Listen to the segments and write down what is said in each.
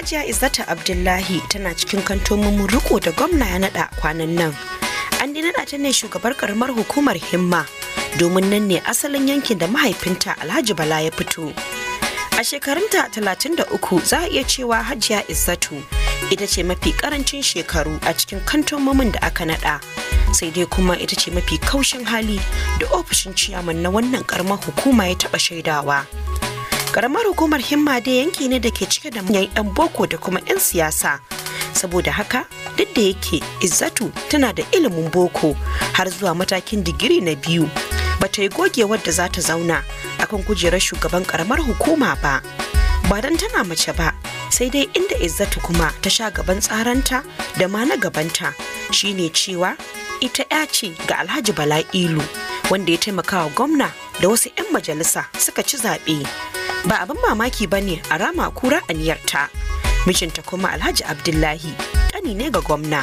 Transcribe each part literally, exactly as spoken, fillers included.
Hajiya Izzatu Abdullahi tana cikin kantomin riko da gwamna ya naɗa kwanan nan. An dai naɗa ta ne shugabar karamar hukumar Himma domin nan ne asalin yankin da mahaifinta Alhaji Bala ya fito. A shekarunta talatin da uku za a iya cewa Hajiya Izzatu ita ce mafi karancin shekaru a cikin kantomomin da aka naɗa. Sai dai kuma ita ce mafi kaushin hali da ofishin ciyaman na wannan karamar hukuma ya taɓa shaidawa. Karamar hukumar Himma dai yanki ne da ke cike da manyan 'yan boko da kuma 'yan siyasa. Saboda haka duk da yake Izzatu tana da ilimin boko har zuwa matakin digiri na biyu, bata yi gogewar da za ta zauna akan kujerar shugaban karamar hukuma ba. Ba don tana mace ba, sai dai inda Izzatu kuma ta sha gaban tsaranta da ma na gabanta shine cewa ita 'ya ce ga Alhaji Bala Ilu, wanda ya taimaka wa gwamna da wasu 'yan majalisa suka ci zaɓe. Ba abin mamaki ba ne a rama kura aniyarta. Mijinta kuma Alhaji Abdullahi ɗani ne ga gwamna.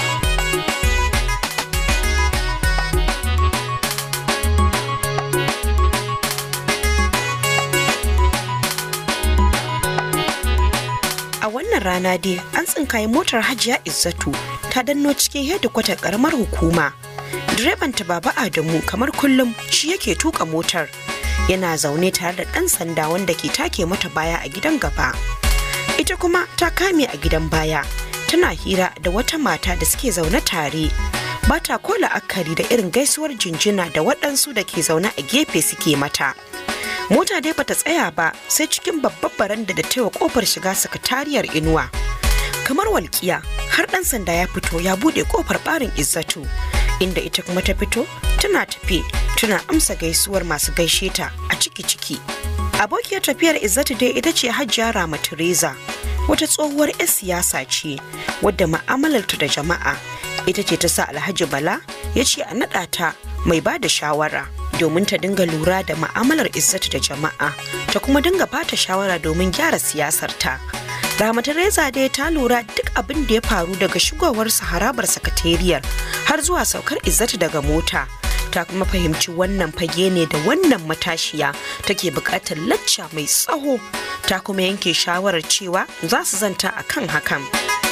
A wannan rana dai an tsinkaye motar Hajiya Izzatu ta danno cikin hedikwatar karamar hukuma. Direbanta Baba Adamu kamar kullum shi yake tuka motar. Yana zaune tare da ɗan sanda wanda ke take mata baya a gidan gaba. Ita kuma ta kame a gidan baya, tana hira da wata mata da suke zaune tare. Ba ta ko la'akari da irin gaisuwar jinjina da waɗansu da ke zaune a gefe suke mata. Mota dai bata tsaya ba sai cikin babbar baranda da taiwa kofar shiga sakatariyar Inuwa. Kamar walƙiya har ɗan sanda ya fito ya buɗe kofar ɓarin Izzatu, inda ita kuma ta fito tana tafe tana amsa gaisuwar masu gaishe ta a ciki-ciki. Abokiyar tafiyar Izzatu dai ita ce Hajiya Rama Teresa, wata tsohuwar 'yar siyasa ce wadda ma'amalarta da jama'a ita ce ta sa Alhaji Bala ya ce a naɗa ta mai ba da shawara domin ta dinga lura da ma'amalar Izzatu da jama'a, ta kuma dinga bata shawara domin gyara siyasar ta. Rama Teresa dai ta lura duk abin da ya faru daga shigowarsa harabar sakatariyar har zuwa saukar Izzatu daga mota. Ta kuma fahimci wannan fage ne da wannan matashiya take buƙatar lacca mai tsaho. Ta kuma yanke shawarar cewa za su zanta a kan hakan.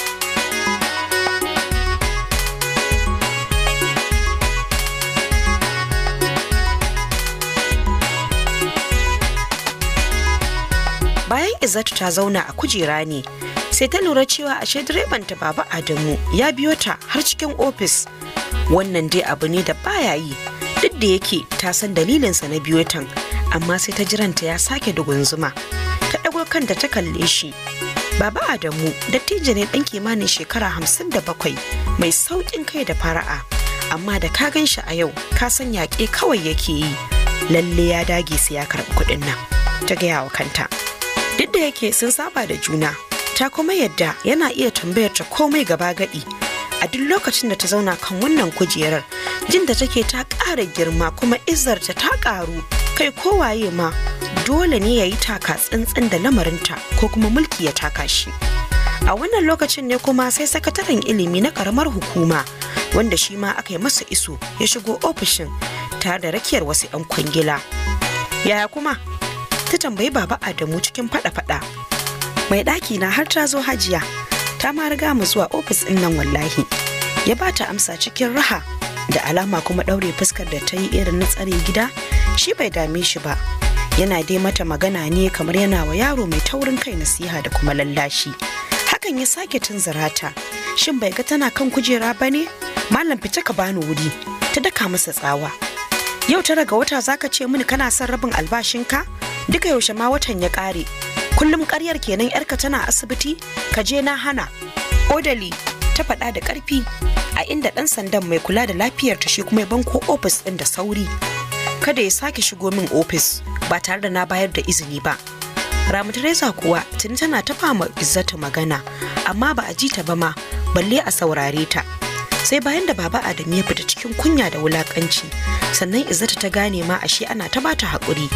Bayan Izzatu ta zauna a kujera ne, sai ta lura cewa ashe direbanta Baba Adamu ya biyo ta har cikin ofis. Wannan dai abu ne da baya yi, duk da yake ta san dalilinsa na biyo tan, amma sai ta jiranta ya sake dugunzuma. Ta ɗago kanta ta kalle shi. Baba Adamu dattijo ne ɗan kimanin shekara hamsin da bakwai, mai sauƙin kai da fara'a, amma da ka gan shi a yau ka san yaƙe kawai yake yi. Lalle ya dage sai ya karɓi kuɗin nan, ta gaya wa kanta. Duk da yake sun saba da juna, ta kuma yadda yana iya tambayar ta komai gaba gadi. A duk lokacin da ta zauna kan wannan kujerar, jin da take ta ƙara girma kuma izzarta ta ƙaru. Kai kowaye ma dole ne ya yi taka tsantsan da lamarinta ko kuma mulki ya taka shi. A wannan lokacin ne kuma sai sakataren ilimi na ƙaramar hukuma, wanda shi ma aka yi masa iso ya shigo ofishin tare da rakiyar wasu 'yan kwangila. Yaya kuma? Ta tambayi Baba Adamu cikin fada-fada. Mai ɗaki na har ta zo Hajiya, ta ma riga mu zuwa ofis ɗin nan wallahi. Ya ba ta amsa cikin raha, da alama kuma ɗaure fuskar da ta yi irin na tsare gida, shi bai dame shi ba. Yana dai mata magana ne kamar yana wa yaro mai taurin kai nasiha da kuma lallashi. Hakan ya sake tunzura ta. Shin bai ga tana kan kujera ba ne? Malam fice ka bani wuri, ta daka masa tsawa. Yau tara ga wata zaka ce mini kana son rabin albashinka? Duka yaushe ma watan ya ƙare. Kullum ƙaryar kenan yarka tana asibiti, ka je na hana. Odali ta faɗa da ƙarfi, a inda ɗan sandan mai kula da lafiyar ta shi kuma ya banko ofis ɗin da sauri. Kada ya sake shigo min ofis ba tare da na bayar da izini ba. Rama Teresa kuwa tuni tana ta fama Izzatu magana, amma ba a ji ta ba ma, balle a saurare ta. Sai bayan da Baba Adamu ya fita cikin kunya da wulakanci, sannan Izzatu ta gane ma ashe ana ta bata haƙuri.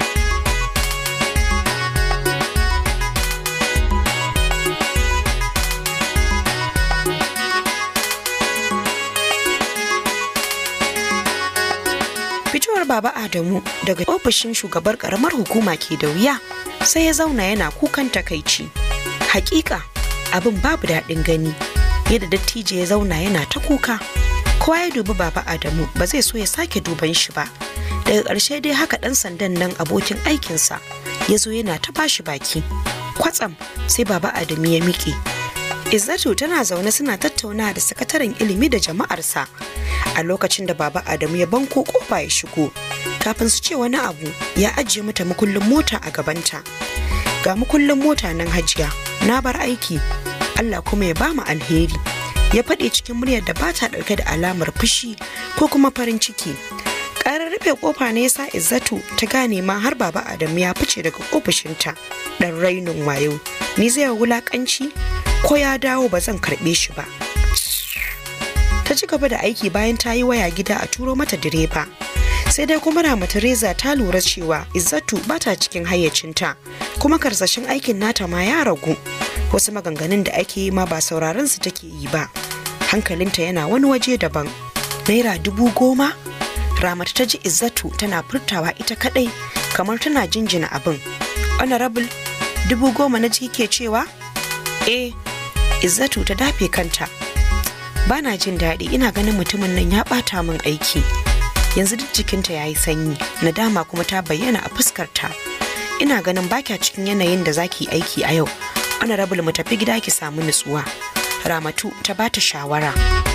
Fitowar Baba Adamu daga ofishin shugabar karamar hukuma ke da wuya, sai ya zauna yana kukan takaici. Hakika abin babu daɗin gani, yadda dattijo ya zauna yana ta kuka. Kowa ya dubi Baba Adamu ba zai so ya sake duban shi ba. Daga ƙarshe dai haka ɗan sandan nan abokin aikinsa ya zo yana ta bashi baki. Kwatsam sai Baba Adamu ya miƙe. Izzatu tana zaune suna tattaunawa da sakataren ilimi da jama'arsa. A lokacin da Baba Adamu ya banko kofa ya shigo, kafin su ce wani abu ya ajiye mata makullin mota a gabanta. Ga makullin mota nan Hajiya, na bar aiki, Allah kuma ya bamu alheri. Ya faɗi cikin muryar da ba ta ɗauke da alamar fushi ko kuma farin ciki. Ƙarar rufe ƙofa ne yasa Izzatu ta gane ma har Baba Adamu ya fice daga ofishinta. Ɗan rainin wayo, ni zai wulaƙanci ko ya dawo ba zan karɓe shi ba. Ta ci gaba da aiki bayan ta yi waya gida a turo mata direba. Sai dai kuma Rama Teresa ta lura cewa Izzatu ba ta cikin hayyacinta, kuma karsashin aikin nata ma ya ragu. Wasu maganganun da ake yi ma ba sauraron su take yi ba. Hankalinta yana wani waje daban. Naira dubu goma? Ramat ta ji Izzatu tana furtawa ita kadai kamar tana jinjina abin. Honorable, dubu goma na ji ke cewa? Eh, Izzatu ta dafe kanta. Bana jin daɗi, ina ganin mutumin nan ya ɓata min aiki. Yanzu duk jikinta ya yi sanyi, nadama kuma ta bayyana a fuskarta. Ina ganin baki cikin yanayin da zaki aiki a yau. Honorable, mu tafi gida ki samu nutsuwa. Ramatu ta bata shawara.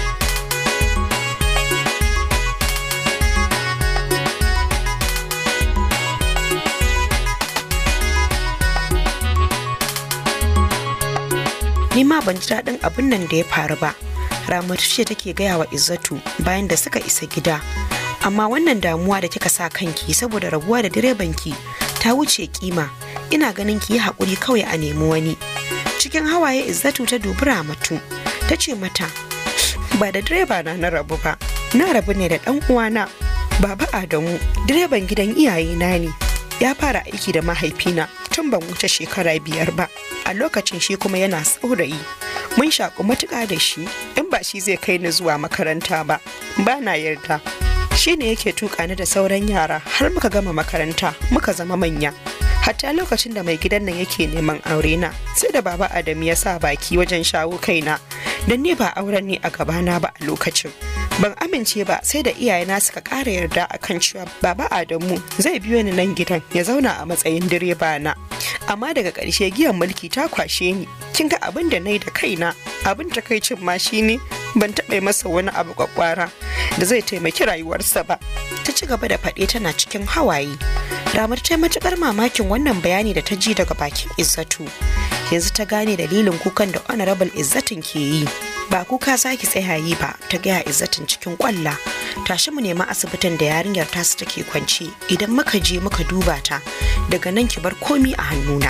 Ni ma ban ji daɗin abin nan da ya faru ba. Ramatu ce take gaya wa Izzatu bayan da suka isa gida. Amma wannan damuwa da kika sa kanki saboda rabuwa da direbanki ta wuce kima. Ina ganin ki yi haƙuri kawai a nemi wani. Cikin hawaye Izzatu ta dubi Ramatu. Ta ce mata, ba da direba na na rabu ba. Na rabu ne da ɗan uwana. Baba Adamu, direban gidan iyayena ne. Ya fara aiki da mahaifina tun ban wuce shekara biyar ba. A lokacin shi kuma yana saurayi. Mun shaƙu matuƙa da shi, in ba shi zai kai ni zuwa makaranta ba. Ba na yarda. Shi ne yake tuƙa ni da sauran yara har muka gama makaranta, muka zama manya. Hatta lokacin da mai gidan nan yake neman aure na, sai da Baba Adamu ya sa baki wajen shawo kaina, don ni ba auren ne a gabana ba a lokacin. Ban amince ba sai da iyayena suka ƙara yarda akan cewa Baba Adamu zai biyo ni nan gidan ya zauna a matsayin direba na. Amma daga ƙarshe giyan mulki ta kwashe ni. Kin ga abin da nayi da kaina, abin takaicin ma shine ban taɓa masa wani abu kwakwara da zai taimaki rayuwarsa ba. Ta ci gaba da faɗe tana cikin hawaye. Ramar ta matuƙar mamakin wannan bayani da ta ji daga bakin Izzatu. Yanzu ta gane dalilin kukan da Honorable Izzatun ke yi. Ba kuka saki tsaya yi ba, ta gaya Izzatun cikin kwalla. Tashi mu nema asibitin da yarinyar tasu take kwance, idan muka je muka duba ta, daga nan ki bar komi a hannuna.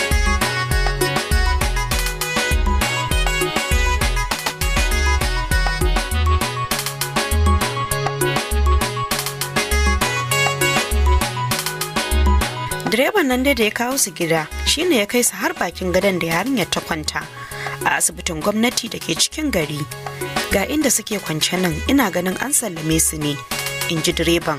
Direban nan dai da ya kawo su gida shine ya kai su har bakin gadon da yarinyar ta kwanta a asibitin gwamnati da ke cikin gari. Ga inda suke kwance nan, ina ganin an sallame su ne, in ji direban.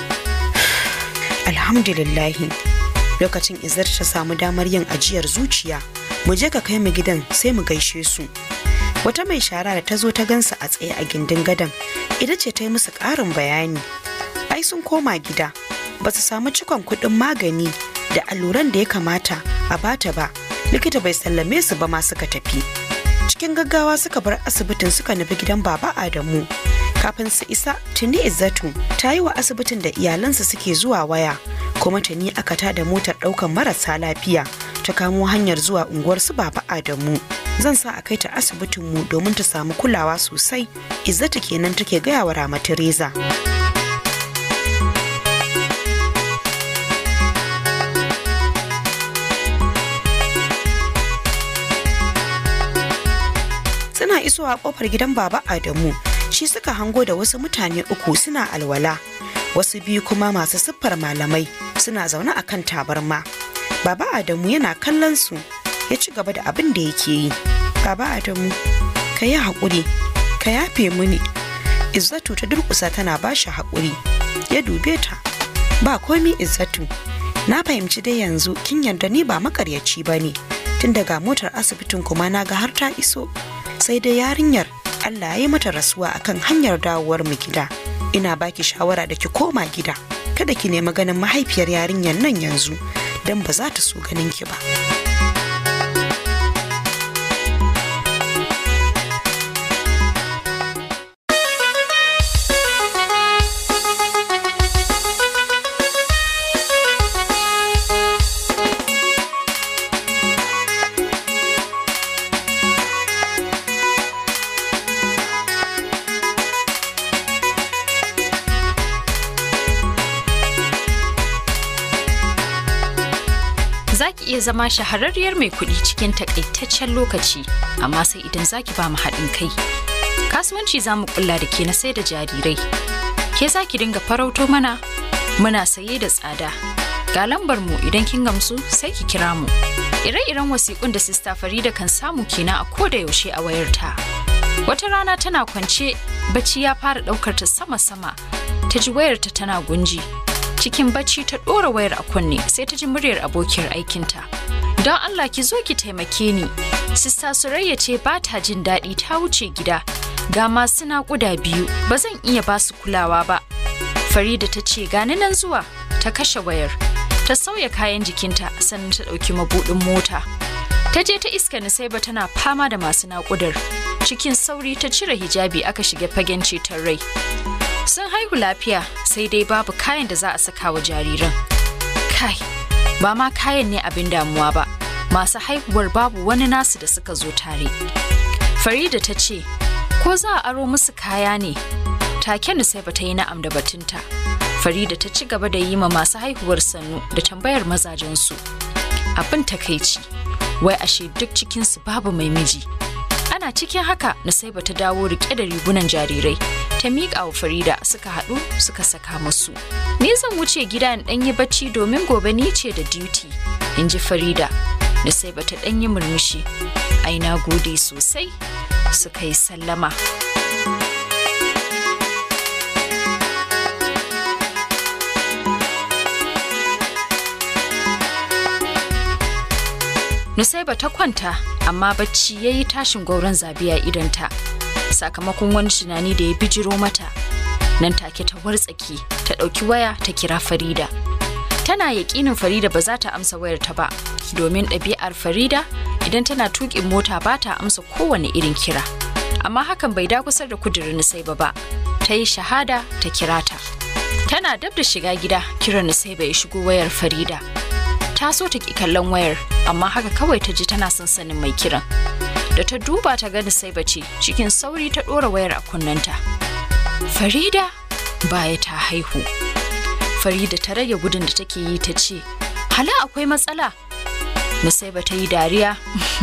Alhamdulillahi. Lokacin Izzar ta samu damar yin ajiyar zuciya. Mu je ka kai mu gidan sai mu gaishe su. Wata mai shara da ta zo ta gansu a tsaye a gindin gadon, ita ce ta yi musu ƙarin bayani. Ai sun koma gida. Ba su samu cikon kuɗin magani da alluran da ya kamata a bata ba, likita bai sallame su ba ma suka tafi. Cikin gaggawa suka bar asibitin suka nufi gidan Baba Adamu. Kafin su isa, tuni Izzatu ta yi wa asibitin da iyalansa suke zuwa waya, kuma tuni aka tada motar ɗaukan marasa lafiya ta kamo hanyar zuwa unguwar su Baba Adamu. Zan sa a kai ta asibitin mu domin ta samu kulawa sosai. Izzatu kenan take gaya wa Rama Teresa. Suna isowa kofar gidan Baba Adamu, shi suka hango da wasu mutane uku suna alwala, wasu biyu kuma masu siffar malamai suna zaune a kan tabarma. Baba Adamu yana kallon su, ya ci gaba da abin da yake yi. Baba Adamu, ka yi haƙuri, ka yafe muni. Izzatu ta durƙusa tana ba shi haƙuri. Ya dube ta. Ba komi Izzatu, na fahimci dai yanzu kin yarda ni ba makaryaci ba ne. tun daga motar asibitin kuma na ga har ta iso. Sai dai yarinyar Allah ya yi mata rasuwa akan hanyar dawowar mu gida. Ina baki shawara da ki koma gida. Kada ki nemi ganin mahaifiyar yarinyar nan yanzu don ba za ta so ganin ki ba. Zaki iya zama shahararriyar mai kuɗi cikin takaitaccen lokaci, amma sai idan zaki ba mu haɗin kai. Kasuwanci za mu kulla da ke na sai da jarirai. Ke zaki dinga farauto mana, muna saye da tsada. Ga lambar mu idan kin gamsu sai ki kira mu. Ire-iren wasiƙun da Sista Farida kan samu kenan a koda yaushe a wayarta. Wata rana tana kwance, bacci ya fara ɗaukar ta sama-sama. Ta ji wayarta tana gunji. Cikin bacci ta ɗora wayar a kunne sai ta ji muryar abokiyar aikinta. Don Allah ki zo ki taimake ni. Sista Surayya ce ba ta jin daɗi ta wuce gida. Ga masu naƙuda biyu ba zan iya ba su kulawa ba. Farida ta ce gani nan zuwa. Ta kashe wayar. Ta sauya kayan jikinta sannan ta ɗauki mabuɗin mota. Ta je ta iska Nusaiba tana fama da masu naƙudar. Cikin sauri ta cire hijabi aka shiga fagen ceton rai. Sun haihu lafiya sai dai babu kayan da za a saka wa jariran. Kai, ba ma kayan ne abin damuwa ba, masu haihuwar babu wani nasu da suka zo tare. Farida ta ce, ko za a aro musu kaya ne? Take Nusaiba ta yi na'am da batunta. Farida ta ci gaba da yi ma masu haihuwar sannu da tambayar mazajensu. Abin takaici, wai ashe duk cikinsu babu mai miji. Ana cikin haka Nusaiba ta dawo rike da rigunan jarirai. Ta miƙa wa Farida suka haɗu suka saka musu. Ni zan wuce gida in ɗan yi bacci domin gobe ni ce da duty, in ji Farida. Nusaiba ta ɗan yi murmushi. Ai na gode sosai. Suka yi sallama. Nusaiba ta kwanta amma bacci ya yi tashin gwauron zabiya idonta. Sakamakon wani tunani da ya bijiro mata, nan take ta wartsake ta ɗauki waya ta kira Farida. Tana yaƙinin Farida ba za ta amsa wayar ta ba, domin ɗabi'ar Farida idan tana tuƙin mota ba ta amsa kowane irin kira. Amma hakan bai dakusar da kudirin Nusaiba ba, ta yi shahada ta kira ta. Tana dab da shiga gida kiran Nusaiba ya shigo wayar Farida. Ta so ta ki kallon wayar, amma haka kawai ta ji tana son sanin mai kiran. Da ta duba ta ga Nusaiba ce, cikin sauri ta ɗora wayar a kunnenta. Farida baya ta haihu. Farida ta rage gudun da take yi ta ce, hala akwai matsala? Nusaiba ta yi dariya.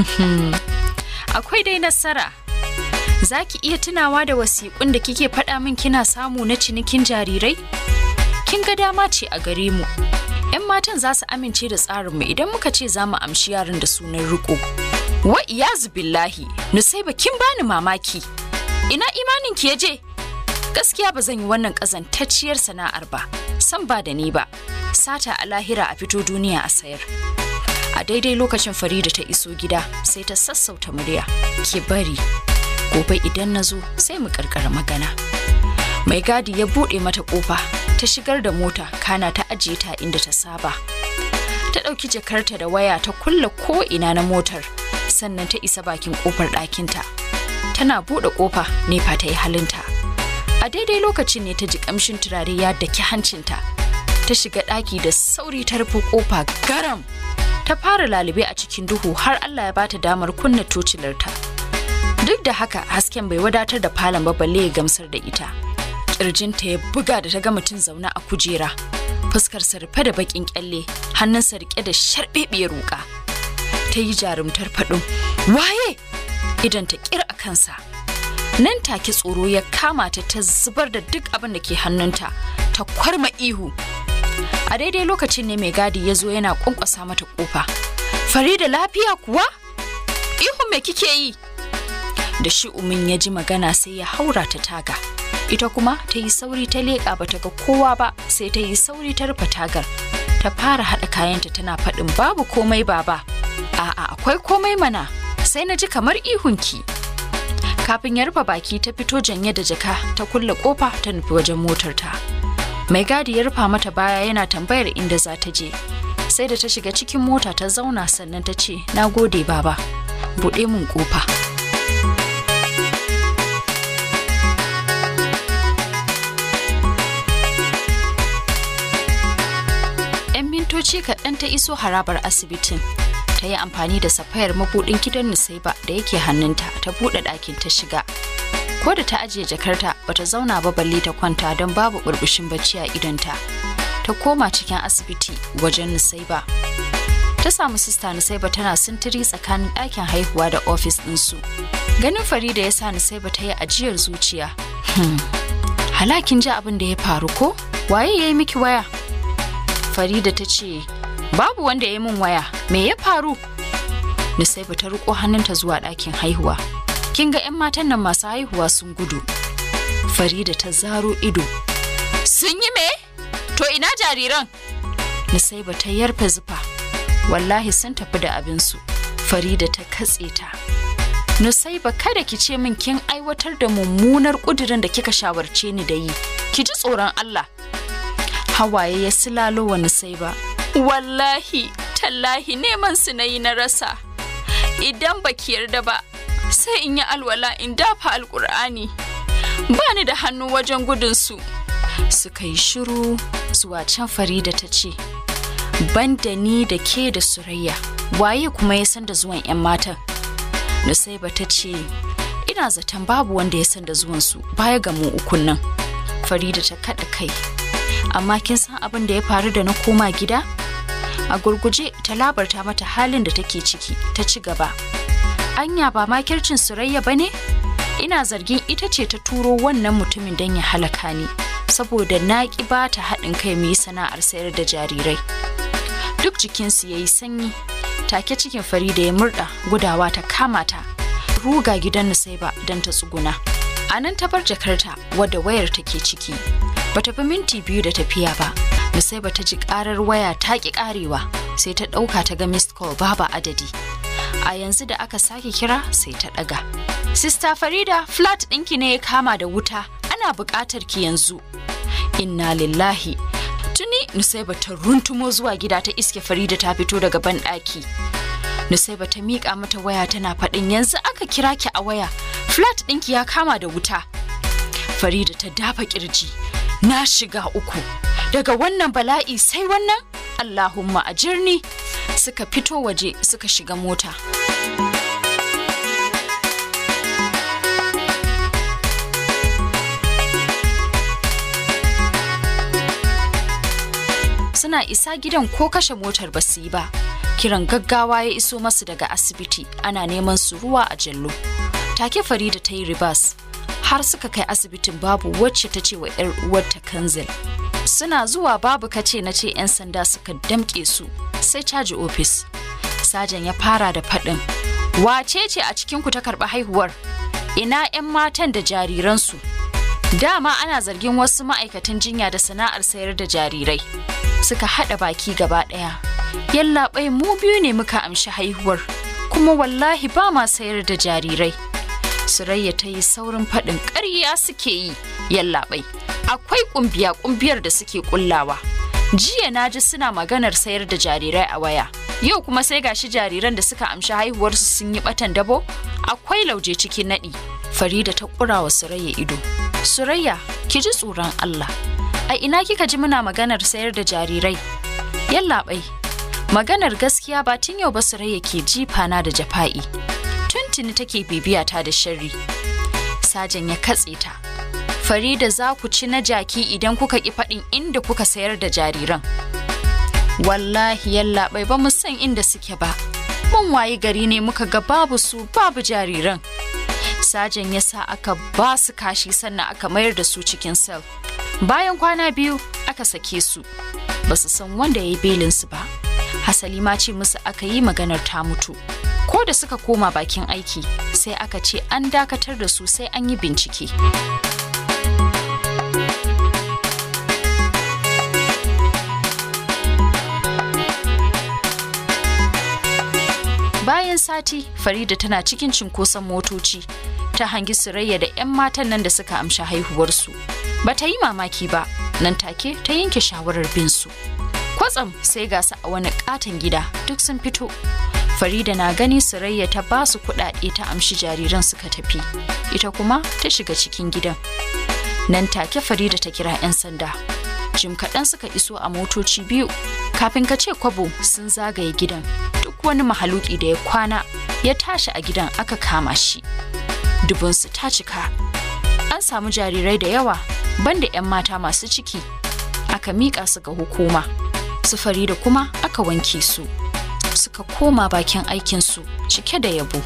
Akwai dai nasara. Za ki iya tunawa da wasiƙun da kike faɗa min kina samu na cinikin jarirai? Kin ga dama ce a gare mu. 'Yan matan za su amince da tsarinmu idan muka ce za mu amshi yaran da sunan riƙo. Wa iyazu billahi, Nusaiba kin bani mamaki. Ina imaninki ya je? Gaskiya ba zan yi wannan ƙazantacciyar sana'ar ba, san ba da ni ba. Sata a lahira a fito duniya a sayar. A daidai lokacin Farida ta iso gida sai ta sassauta murya. Ki bari, gobe idan na zo sai mu karkara magana. Mai gadi ya buɗe mata ƙofa, ta shigar da mota kana ta ajiye ta inda ta saba. Ta ɗauki jakarta da waya ta kulle ko ina na motar, sannan ta isa bakin ƙofar ɗakinta. Tana buɗe ƙofa nefa ta yi halinta. A daidai lokacin ne ta ji ƙamshin turare ya daki hancinta. Ta shiga ɗaki da sauri ta rufe ƙofa garam. Ta fara lalube a cikin duhu har Allah ya bata damar kunna tocilarta. Duk da haka hasken bai wadatar da falon ba balle ya gamsar da ita. Kirjinta ya buga da ta ga mutum zaune a kujera. Fuskarsa rufe da bakin kyalle, hannunsa rike da sharbebiyar ruka. Ta yi jarumtar faɗin, waye? Idan ta kir a kansa. Nan take tsoro ya kama ta ta zubar da duk abin da ke hannunta, ta kwarma ihu. A daidai lokacin ne mai gadi ya zo yana kwankwasa mata kofa. Farida lafiya kuwa? Ihu me kike yi? Da shi umin ya ji magana sai ya haura ta taga. Ita kuma ta yi sauri ta leƙa bata ga kowa ba, sai ta yi sauri ta rufe tagar. Ta fara haɗa kayanta tana faɗin babu komai baba. A'a, akwai komai mana, sai na ji kamar ihunki. Kafin ya rufe baki ta fito janye da jaka ta kulle kofa ta nufi wajen motarta. Mai gadi ya rufa mata baya yana tambayar inda za ta je. Sai da ta shiga cikin mota ta zauna sannan ta ce, "Na gode baba, buɗe mun kofa." ‘Yan mintoci kaɗan ta iso harabar asibitin. Ta yi amfani da safayar mabuɗin gidan Nusaiba da yake hannunta ta buɗe ɗakin ta shiga. Ko da ta ajiye jakarta bata zauna ba balle ta kwanta don babu burbushin bacci a idonta. Ta koma cikin asibiti wajen Nusaiba. Ta samu sista Nusaiba tana sintiri tsakanin ɗakin haihuwa da ofis ɗinsu. Ganin Farida ya sa Nusaiba ta yi ajiyar zuciya. Hmm. Halakin ji abin da ya faru ko? Waye ya yi miki waya? Farida ta ce, "Babu wanda ya yi min waya, me ya faru?" Nusaiba ta riko hannunta zuwa ɗakin haihuwa. Kin ga 'yan matan nan masu haihuwa sun gudu. Farida ta zaro ido. Sun yi me? To ina jariran? Nusaiba ta yarfe zufa. Wallahi sun tafi da abinsu. Farida ta katse ta. Nusaiba kada ki ce min kin aiwatar da mummunar ƙudurin da kika shawarce ni da yi. Ki ji tsoron Allah. Hawaye ya silalo wa Nusaiba. Wallahi, tallahi neman su na yi na rasa. Idan baki yarda ba, sai in yi alwala in dafa alkur'ani. Ba ni da hannu wajen gudunsu. Suka yi shiru zuwa can Farida ta ce, "Banda ni da ke da Surayya, waye kuma ya san da zuwan 'yan matan?" Nusaiba ta ce, "Ina zaton babu wanda ya san da zuwansu baya ga mu ukun nan." Farida ta kaɗa kai. Amma kin san abin da ya faru da na koma gida? A gurguje ta labarta mata halin da take ciki, ta ci gaba. Anya ba makircin Surayya ba ne? Ina zargin ita ce ta turo wannan mutumin don ya halaka ni, saboda na ƙi ba ta haɗin kai mu yi sana'ar sayar da jarirai. Duk jikinsu ya yi sanyi, take cikin Farida ya murɗa, gudawa ta kama ta, ruga gidan Nusaiba don ta tsuguna. A nan ta bar jakarta wadda wayar take ciki. Bata fi minti biyu da tafiya ba. Nusaiba ta ji karar waya ta ki karewa, sai ta ɗauka ta ga missed call babu adadi. A yanzu da aka sake kira sai ta ɗaga. Sista Farida, flat ɗinki ne ya kama da wuta, ana buƙatar ki yanzu. Inna lillahi. Tuni Nusaiba ta runtumo zuwa gida ta iske Farida ta fito daga banɗaki. Nusaiba ta miƙa mata waya tana faɗin, "Yanzu aka kira ki a waya, flat ɗinki ya kama da wuta." Farida ta dafa ƙirji. Na shiga uku. Daga wannan bala'i sai wannan? Allahumma ajirni. Suka fito waje suka shiga mota. Suna isa gidan ko kashe motar ba su yi ba. Kiran gaggawa ya iso masu daga asibiti, ana neman su ruwa a jallo. Take Farida ta yi ribas. Har suka kai asibitin babu wacce ta ce wa 'yar uwarta Kanzil. Suna zuwa babu kace na ce 'yan sanda suka damƙe su, sai caji ofis. Sajan ya fara da faɗin, "Wace ce a cikinku ta karɓi haihuwar? Ina 'yan matan da jariransu?" Dama ana zargin wasu ma'aikatan jinya da sana'ar sayar da jarirai. Suka haɗa baki gaba ɗaya. Yallaɓai mu biyu ne muka amshi haihuwar, kuma wallahi ba ma sayar da jarirai. Surayya ta yi saurin faɗin, "Ƙarya suke yi, yallaɓai. Akwai ƙumbiya ƙumbiyar da suke ƙullawa. Jiya na ji suna maganar sayar da jarirai a waya. Yau kuma sai gashi jariran da suka amshi haihuwarsu sun yi ɓatan dabo? Akwai lauje cikin naɗi." Farida ta ƙura wa Surayya ido. "Surayya, ki ji tsoron Allah. A ina kika ji muna maganar sayar da jarirai?" "Yallaɓai, maganar gaskiya ba tun yau ba Surayya ke jifana da jafa'i. Tuntuni take bibiya ta da sharri." Sajan ya katse ta. "Farida, za ku ci na jaki idan kuka ki faɗin inda kuka sayar da jariran." "Wallahi yallaɓai ba mu san inda suke ba. Mun wayi gari ne muka ga babu su babu jariran." Sajan ya sa aka ba su kashi sannan aka mayar da su cikin sel. Bayan kwana biyu aka sake su. Ba su san wanda ya yi belinsu ba. Hasali ma ce musu aka yi maganar ta mutu. Ko da suka koma bakin aiki sai aka ce an dakatar da su sai an yi bincike. Bayan sati, Farida tana cikin cinkoson motoci. Ta hangi Surayya da 'yan matan nan da suka amshi haihuwarsu. Ba ta yi mamaki ba, nan take ta yanke shawarar bin su. Kwatsam sai ga su a wani katon gida duk sun fito. Farida na gani Surayya ta ba su kuɗaɗe ta amshi jariran suka tafi. Ita kuma ta shiga cikin gidan. Nan take Farida ta kira 'yan sanda. Jim kaɗan suka iso a motoci biyu. Kafin ka ce kwabo sun zagaye gidan. Duk wani mahaluki da ya kwana ya tashi a gidan aka kama shi. Dubunsu ta cika. An samu jarirai da yawa banda 'yan mata masu ciki. Aka miƙa su ga hukuma. Su Farida kuma aka wanke su. Suka koma bakin aikinsu cike da yabo.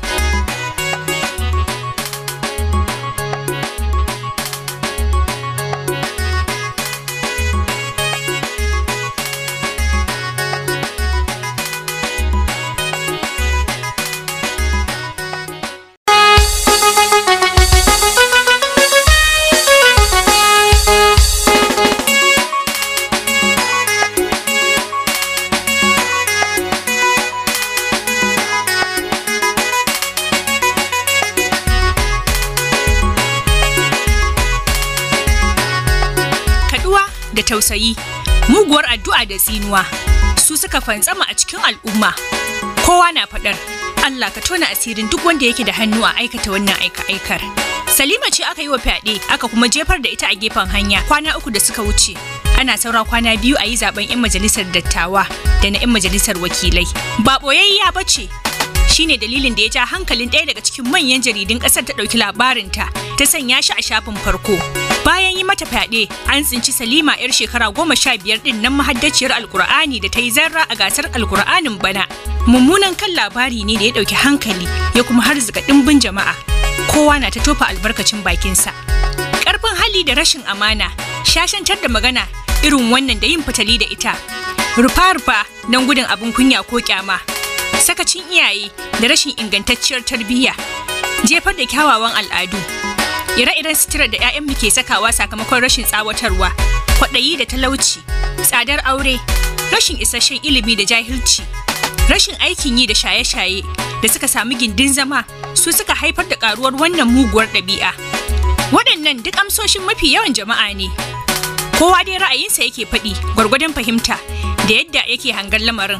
da tausayi, muguwar addu'a da tsinuwa su suka fantsama a cikin al'umma. Kowa na faɗar, Allah ka tona asirin duk wanda yake da hannu a aikata wannan aika-aikar. Salima ce aka yi wa fyaɗe aka kuma jefar da ita a gefen hanya kwana uku da suka wuce. Ana saura kwana biyu a yi zaben 'yan majalisar dattawa da na 'yan majalisar wakilai. Ba ɓoyayya ba ce. Shine dalilin da ya ja hankalin ɗaya daga cikin manyan jaridun ƙasar ta ɗauki labarinta ta sanya shi a shafin farko. Bayan yi mata fyaɗe, an tsinci Salima 'yar shekara goma sha biyar ɗin nan mahaddaciyar Alƙur'ani da ta yi zarra a gasar Alƙur'anin bana. Mummunan kan labari ne da ya ɗauki hankali ya kuma harzuka ɗimbin jama'a. Kowa na ta tofa albarkacin bakinsa. Ƙarfin hali da rashin amana, shashantar da magana irin wannan da yin fitali da ita. Rufa-rufa don gudun abin kunya ko ƙyama. Sakacin iyaye da rashin ingantacciyar tarbiyya, jefar da kyawawan al'adu, ire-iren suturar da 'ya'yanmu ke sakawa sakamakon rashin tsawatarwa, kwaɗayi da talauci, tsadar aure, rashin isasshen ilimi da jahilci, rashin aikin yi da shaye-shaye da suka samu gindin zama su suka haifar da ƙaruwar wannan muguwar ɗabi'a. Waɗannan duk amsoshin mafi yawan jama'a ne. Kowa dai ra'ayinsa yake faɗi gwargwadon fahimta da yadda yake hangar lamarin.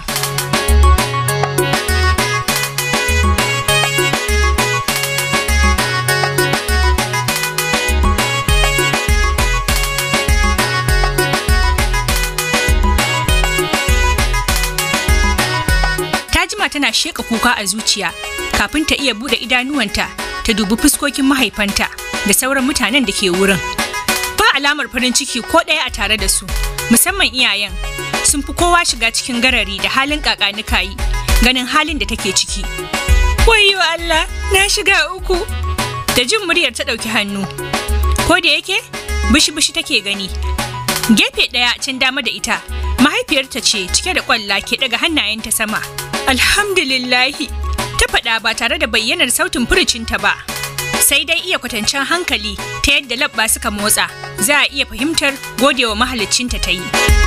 Tana sheka kuka a zuciya kafin ta iya bude idanuwanta ta dubi fuskokin mahaifanta da sauran mutanen da ke wurin. Ba alamar farin ciki ko ɗaya a tare da su, musamman iyayen sun fi kowa shiga cikin garari da halin kakanikayi ganin halin da take ciki. Wayyo Allah, na shiga uku. Da jin muryar ta ɗauki hannu. Ko da yake bishi-bishi take gani. Gefe ɗaya can dama da ita, mahaifiyarta ce cike da ƙwalla ke ɗaga hannayenta sama. Alhamdulillahi, ta faɗa ba tare da bayyanar sautin furucinta ba. Sai dai iya kwatancen hankali ta yadda labba suka motsa, za a iya fahimtar godewa mahaliccinta ta yi.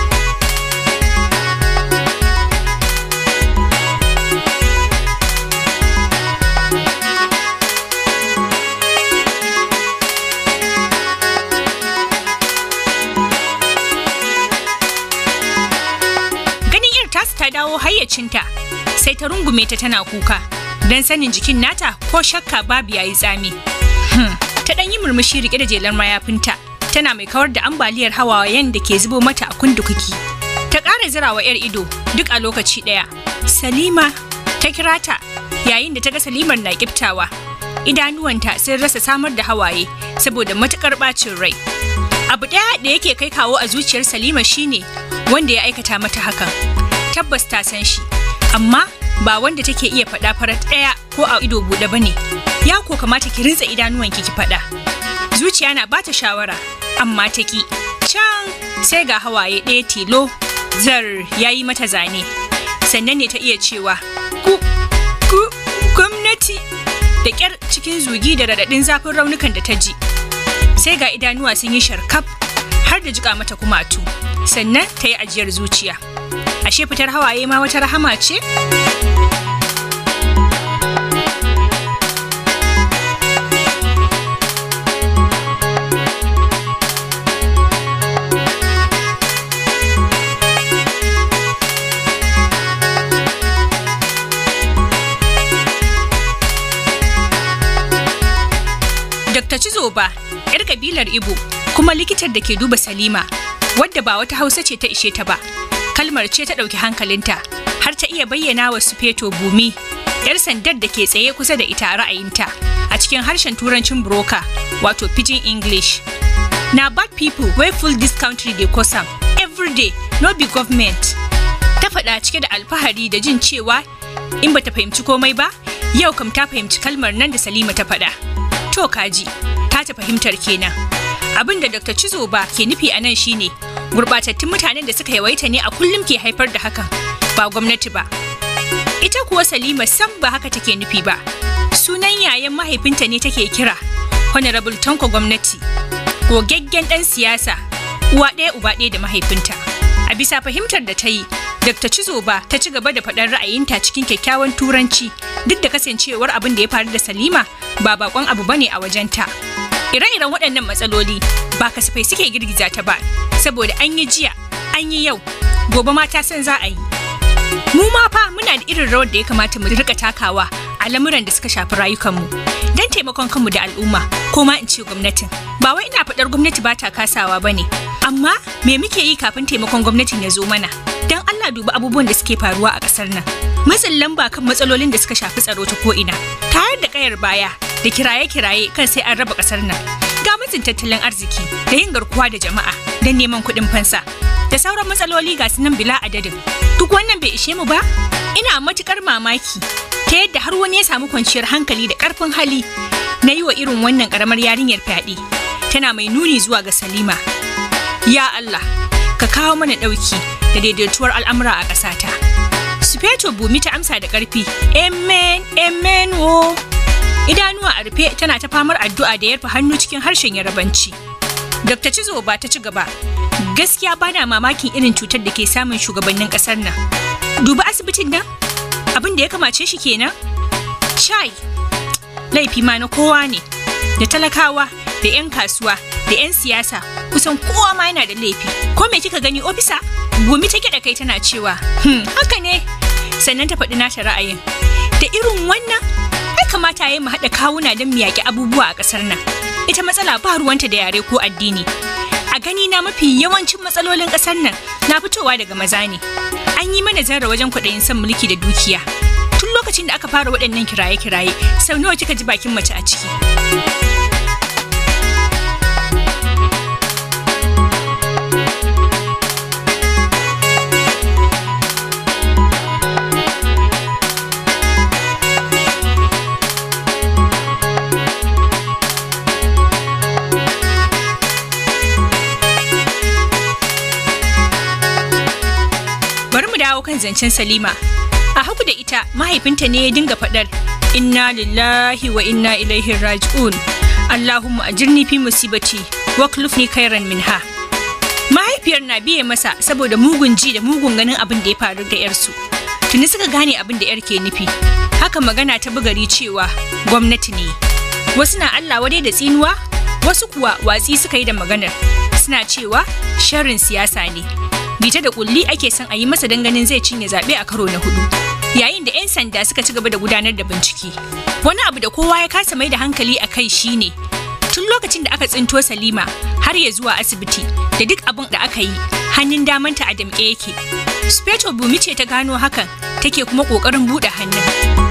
Ganin ir tasu ta dawo hayyacinta. Sai ta rungume ta tana kuka don sanin jikin nata ko shakka babu yayi tsami. Hmm. Ta ɗan yi murmushi rike da jelar mayafinta tana mai kawar da ambaliyar hawayen da ke zubo mata a kundukuki. Ta ƙara zirawa 'yar ido duk a lokaci ɗaya. Salima ta kira ta yayin da ta ga Salimar na kiftawa. Idanuwanta sun rasa samar da hawaye saboda matuƙar ɓacin rai. Abu ɗaya da yake kai kawo a zuciyar Salima shine wanda ya aikata mata hakan. Tabbas ta san shi. Amma ba wanda take iya faɗa farat ɗaya ko a ido buɗe ba ne. Ya ko kamata ki rintsa idanuwanki ki faɗa. Zuciya na bata shawara, amma ta ki. Can sai ga hawaye ɗaya tilo, zar ya yi mata zane. Sannan ne ta iya cewa, ku, ku, gwamnati. Da ƙyar cikin zugi da raɗaɗin zafin raunukan da ta ji. Sai ga idanuwa sun yi sharkaf har da jiƙa mata kumatu. Sannan ta yi ajiyar zuciya. Ashe fitar hawaye ma wata rahama ce? Chizoba, 'yar kabilar Igbo, kuma likitar da ke duba Salima, wadda ba wata Hausa ce ta ishe ta ba. Kalmar ce ta ɗauki hankalinta, har ta iya bayyana wa Sufeto Bumi, 'yar sandar da ke tsaye kusa da ita ra'ayinta, a cikin harshen Turancin Broka, wato Pidgin English. Na bad people wey full this country dey cause am every day, no be government. Ta faɗa cike da alfahari da jin cewa in bata fahimci komai ba, yau kam ta fahimci kalmar nan da Salima ta faɗa. To kaji, ta ta fahimtar kenan. Abin da Doctor Chizoba ke nufi a nan shine gurbatattun mutanen da suka yawaita ne a kullum ke haifar da hakan, ba gwamnati ba. Ita kuwa Salima sam ba haka take nufi ba. Sunan yayan mahaifinta ne take kira Honorable Tanko Gwamnati, gogaggen ɗan siyasa, uwa ɗaya uba ɗaya da mahaifinta. A bisa fahimtar da ta yi, Doctor Chizoba ta ci gaba da faɗar ra'ayinta cikin kyakkyawan Turanci, duk da kasancewar abin da ya faru da Salima ba bakon abu bane a wajenta. Ire-iren waɗannan matsaloli ba kasafai suke girgiza ta ba, saboda an yi jiya, an yi yau, gobe ma ta san za a yi. Mu ma fa muna da irin rawar da ya kamata mu rika takawa a lamuran da suka shafi rayukanmu, don taimakon kanmu da al'umma, ko ma in ce gwamnatin. Ba wai ina faɗar gwamnati ba ta kasawa ba ne, amma me muke yi kafin taimakon gwamnatin ya zo mana? Don Allah duba abubuwan da suke faruwa a ƙasar nan. Matsin lamba kan matsalolin da suka shafi tsaro ta ko'ina, tayar da ƙayar baya da kiraye-kiraye kan sai an raba ƙasar nan. Ga matsin tattalin arziki da yin garkuwa da jama'a don neman kuɗin fansa. Da sauran matsaloli ga su nan bila adadin. Duk wannan bai ishe mu ba? Ina matuƙar mamaki ta yadda har wani ya samu kwanciyar hankali da ƙarfin hali na yi wa irin wannan ƙaramar yarinyar fyaɗe. Tana mai nuni zuwa ga Salima. Ya Allah, ka kawo mana ɗauki da daidaituwar al'amura a ƙasata. Sufeto Bumi ta amsa da ƙarfi. Amen, amen wo. Idanuwa a rufe tana ta famar addu'a da yarfa hannu cikin harshen Yarabanci. Doctor Chizoba ta ci gaba. Gaskiya bana mamakin irin cutar da ke samun shugabannin ƙasar nan. Duba asibitin nan, abin da ya kamace shi kenan. Chai, laifi ma na kowa ne, da talakawa, da 'yan kasuwa, da 'yan siyasa, kusan kowa ma yana da laifi. Ko me kika gani ofisa? Gumi ta gyaɗa kai tana cewa, hmm, haka ne. Sannan ta faɗi nata ra'ayin. Da irin wannan, ai kamata ya yi mu haɗa kawuna don mu yaƙi abubuwa a ƙasar nan. Ita matsala ba ruwanta da yare ko addini. A gani na mafi yawancin matsalolin ƙasar nan na fitowa daga maza ne. An yi mana zarra wajen kwaɗayin son mulki da dukiya. Tun lokacin da aka fara waɗannan kiraye-kiraye, sau nawa kika ji bakin mace a ciki? Kan zancen Salima, a haku da ita mahaifinta ne ya dinga faɗar inna lillahi wa inna ilaihi raji'un, Allahumma ajirni fi musibati wa klufni khairan minha. Mahaifiyar na biye masa saboda mugun ji da mugun ganin abin da ya faru da yarsu. Tuni suka gane abin da yar ke nufi. Haka magana ta bugari cewa gwamnati ne. Wasu na Allah wadai da tsinuwa, wasu kuwa watsi suka yi da maganar. Suna cewa sharrin siyasa ne. Bita da kulli ake son a yi masa danganin zai cinye zaɓe a karo na hudu, yayin da 'yan sanda suka ci gaba da gudanar da bincike. Wani abu da kowa ya kasa mai da hankali a kai shine tun lokacin da aka tsinto Salima har ya zuwa asibiti da duk abin da aka yi, hannun damanta a damƙe yake. Sufeto Bumi ce ta gano hakan, take kuma ƙoƙarin buɗe hannun.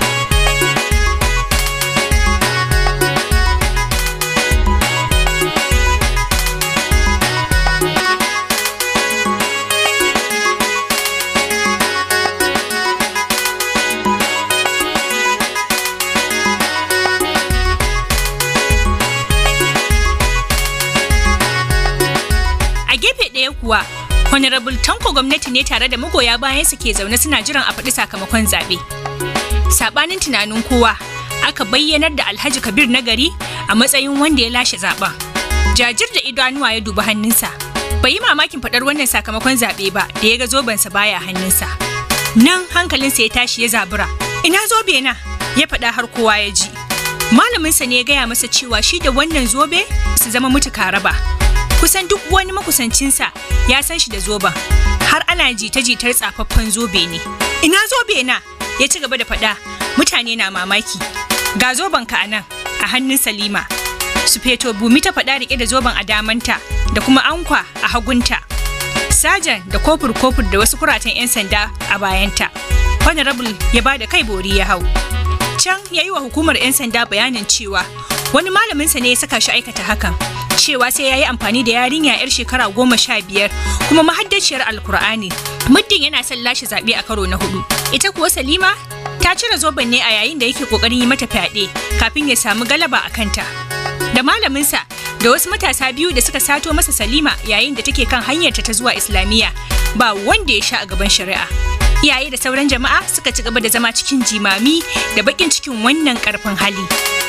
Kuwa Honorable Tanko Gwamnati ne tare da magoya bayan su ke zaune suna jiran a faɗi sakamakon zaɓe. Saɓanin tunanin kowa, aka bayyanar da Alhaji Kabir Nagari a matsayin wanda ya lashe zaɓen. Jajir da idanuwa ya dubi hannunsa. Bai yi mamakin faɗar wannan sakamakon zaɓe ba da ya ga zobensa baya hannunsa. Nan hankalinsa ya tashi ya zabura. Ina zobe na? Ya faɗa har kowa ya ji. Malaminsa ne ya gaya masa cewa shi da wannan zobe su zama mutuka raba. Kusan duk wani makusancinsa ya san shi da zoben, har ana jita-jitar tsafaffen zobe ne. Ina zobe na? Ya ci gaba da faɗa. Mutane na mamaki. Ga zobenka a nan, a hannun Salima. Sufeto Bumi ta faɗa riƙe da zoben a damanta da kuma ankwa a hagunta. Sajan da kofur-kofur da wasu kuratan 'yan sanda a bayanta. Honorable ya ba da kai bori ya hau. Can ya yi wa hukumar 'yan sanda bayanin cewa wani malaminsa ne ya saka shi aikata hakan. Cewa sai ya yi amfani da yarinya 'yar shekara goma sha biyar kuma mahaddaciyar Alkur'ani. Muddin yana son lashe zaɓe a karo na hudu. Ita kuwa Salima ta cire zoben ne a yayin da yake ƙoƙarin yi mata fyaɗe kafin ya samu galaba a kanta. Da malaminsa da wasu matasa biyu da suka sato masa Salima yayin da take kan hanyarta ta zuwa Islamiyya ba wanda ya sha a gaban shari'a. Iyaye da sauran jama'a suka ci gaba da zama cikin jimami da bakin cikin wannan karfin hali.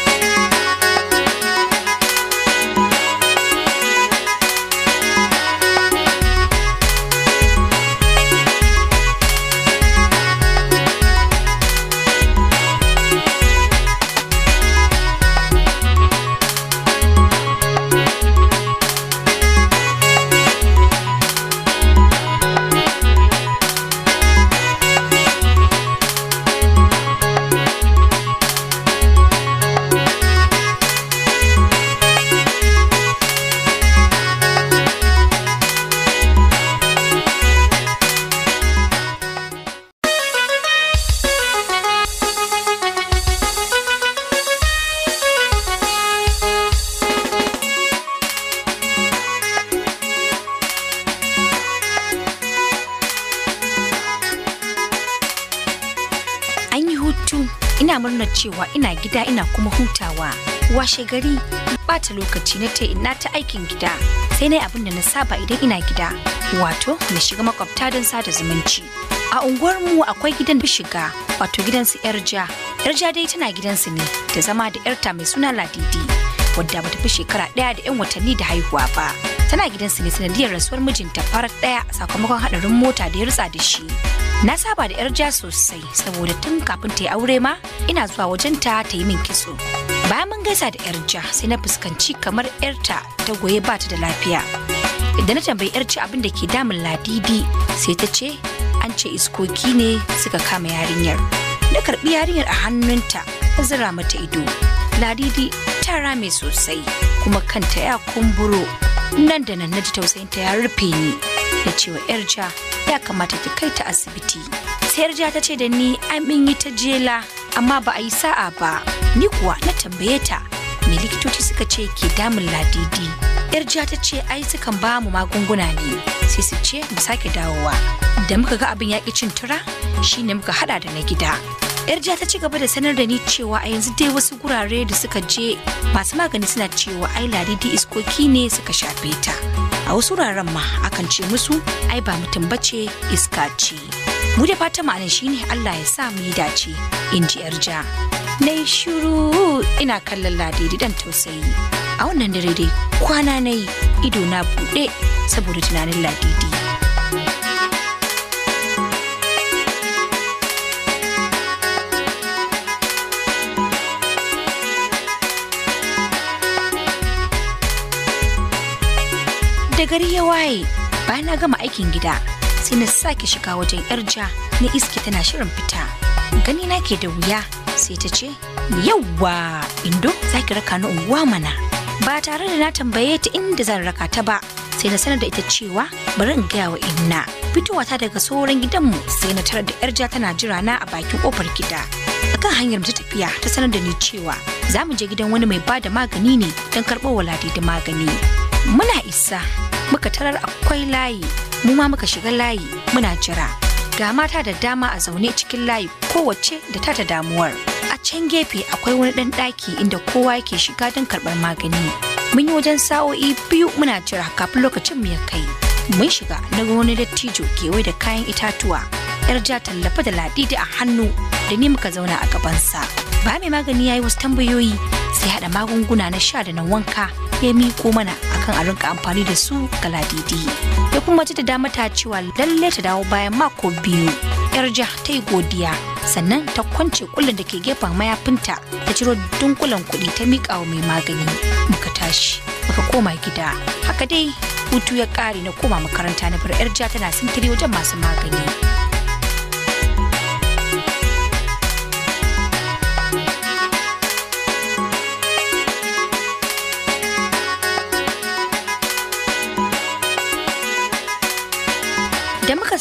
Ina murnar cewa ina gida ina kuma hutawa. Washe gari bata lokaci na ta ina ta aikin gida. Sai na abin da na saba idan ina gida. Wato na shiga makwabta don sada zumunci. A unguwarmu akwai gidan da shiga, wato gidansu Yarja. Yarja dai tana gidansu ne da zama da yarta mai suna Ladidi, wadda bata fi shekara ɗaya da 'yan watanni da haihuwa ba. Tana gidansu ne sanadiyar rasuwar mijinta farar ɗaya sakamakon haɗarin mota da ya rutsa da shi. Na saba da Yarja sosai saboda tun kafin ta yi aure ma ina zuwa wajenta ta yi min kitso. Bayan mun gaisa da Yarja sai na fuskanci kamar yarta ta goye ba ta da lafiya. Idan na tambayi Yarja abin da ke damun Ladidi sai ta ce an ce iskoki ne suka kama yarinyar. Na karbi yarinyar a hannunta ta zira mata ido. Ladidi ta rame sosai kuma kanta ya kumburo. Nan da nan na ji tausayinta ya rufe ni da cewa Yarja ya kamata ki kai ta asibiti. Sai Yarja ta ce da ni an yi ta jela amma ba a yi sa'a ba. Ni kuwa na tambaye ta me likitoci suka ce ke damun Ladidi. Yarja ta ce ai sukan ba mu magunguna ne sai su ce mu sake dawowa. Da muka ga abin yaƙi cin tura shine muka hada da na gida. Yarja ta ci gaba da sanar da ni cewa a yanzu dai wasu gurare da suka je masu magani suna cewa ai Ladidi iskoki ne suka shafe ta. A wasu wuraren ma akan ce musu ai ba mutum bace iska ce. Mu da fata ma'anar shine Allah ya sa mu yi dace, in ji Yarja. Na yi shiru ina kallon Ladidi dan tausayi. A wannan dare dai kwana na yi ido na buɗe saboda tunanin Ladidi. Da gari ya waye bayan na gama aikin gida sai na sake shiga wajen Yarja na iske tana shirin fita. Gani na ke da wuya sai ta ce yawwa Indo zaki raka ni unguwa mana. Ba tare da na tambaye ta inda zan raka ta ba sai na sanar da ita cewa bari in gaya wa Inna. Fitowa ta daga sauran gidanmu sai na tarar da Yarja tana jira na a bakin kofar gida. Akan hanyar ta tafiya ta sanar da ni cewa za mu je gidan wani mai bada magani ne don karɓo wa Ladidi magani. Muna isa muka tarar akwai layi, mu ma muka shiga layi muna jira. Ga mata da dama a zaune cikin layi kowace da ta ta damuwar. A can gefe akwai wani ɗan ɗaki inda kowa yake shiga don karɓar magani. Mun yi wajen sa'o'i biyu muna jira kafin lokacin mu ya kai. Mun shiga na ga wani dattijo kewaye da kayan itatuwa. Yarja tallafa da Ladidi a hannu da ni muka zauna a gabansa. Ba mai magani ya yi wasu tambayoyi sai haɗa magunguna na sha da na wanka ya miƙo mana akan a rinka amfani da su ga Ladidi. Ya kuma ji da dama ta cewa lalle ta dawo bayan mako biyu. Yarja ta yi godiya sannan ta kwance kullun da ke gefen mayafinta ta ciro dunkulen kuɗi ta miƙa wa mai magani. Muka tashi muka koma gida. Haka dai hutu ya ƙare na koma makaranta na bar Yarja tana sintiri wajen masu magani.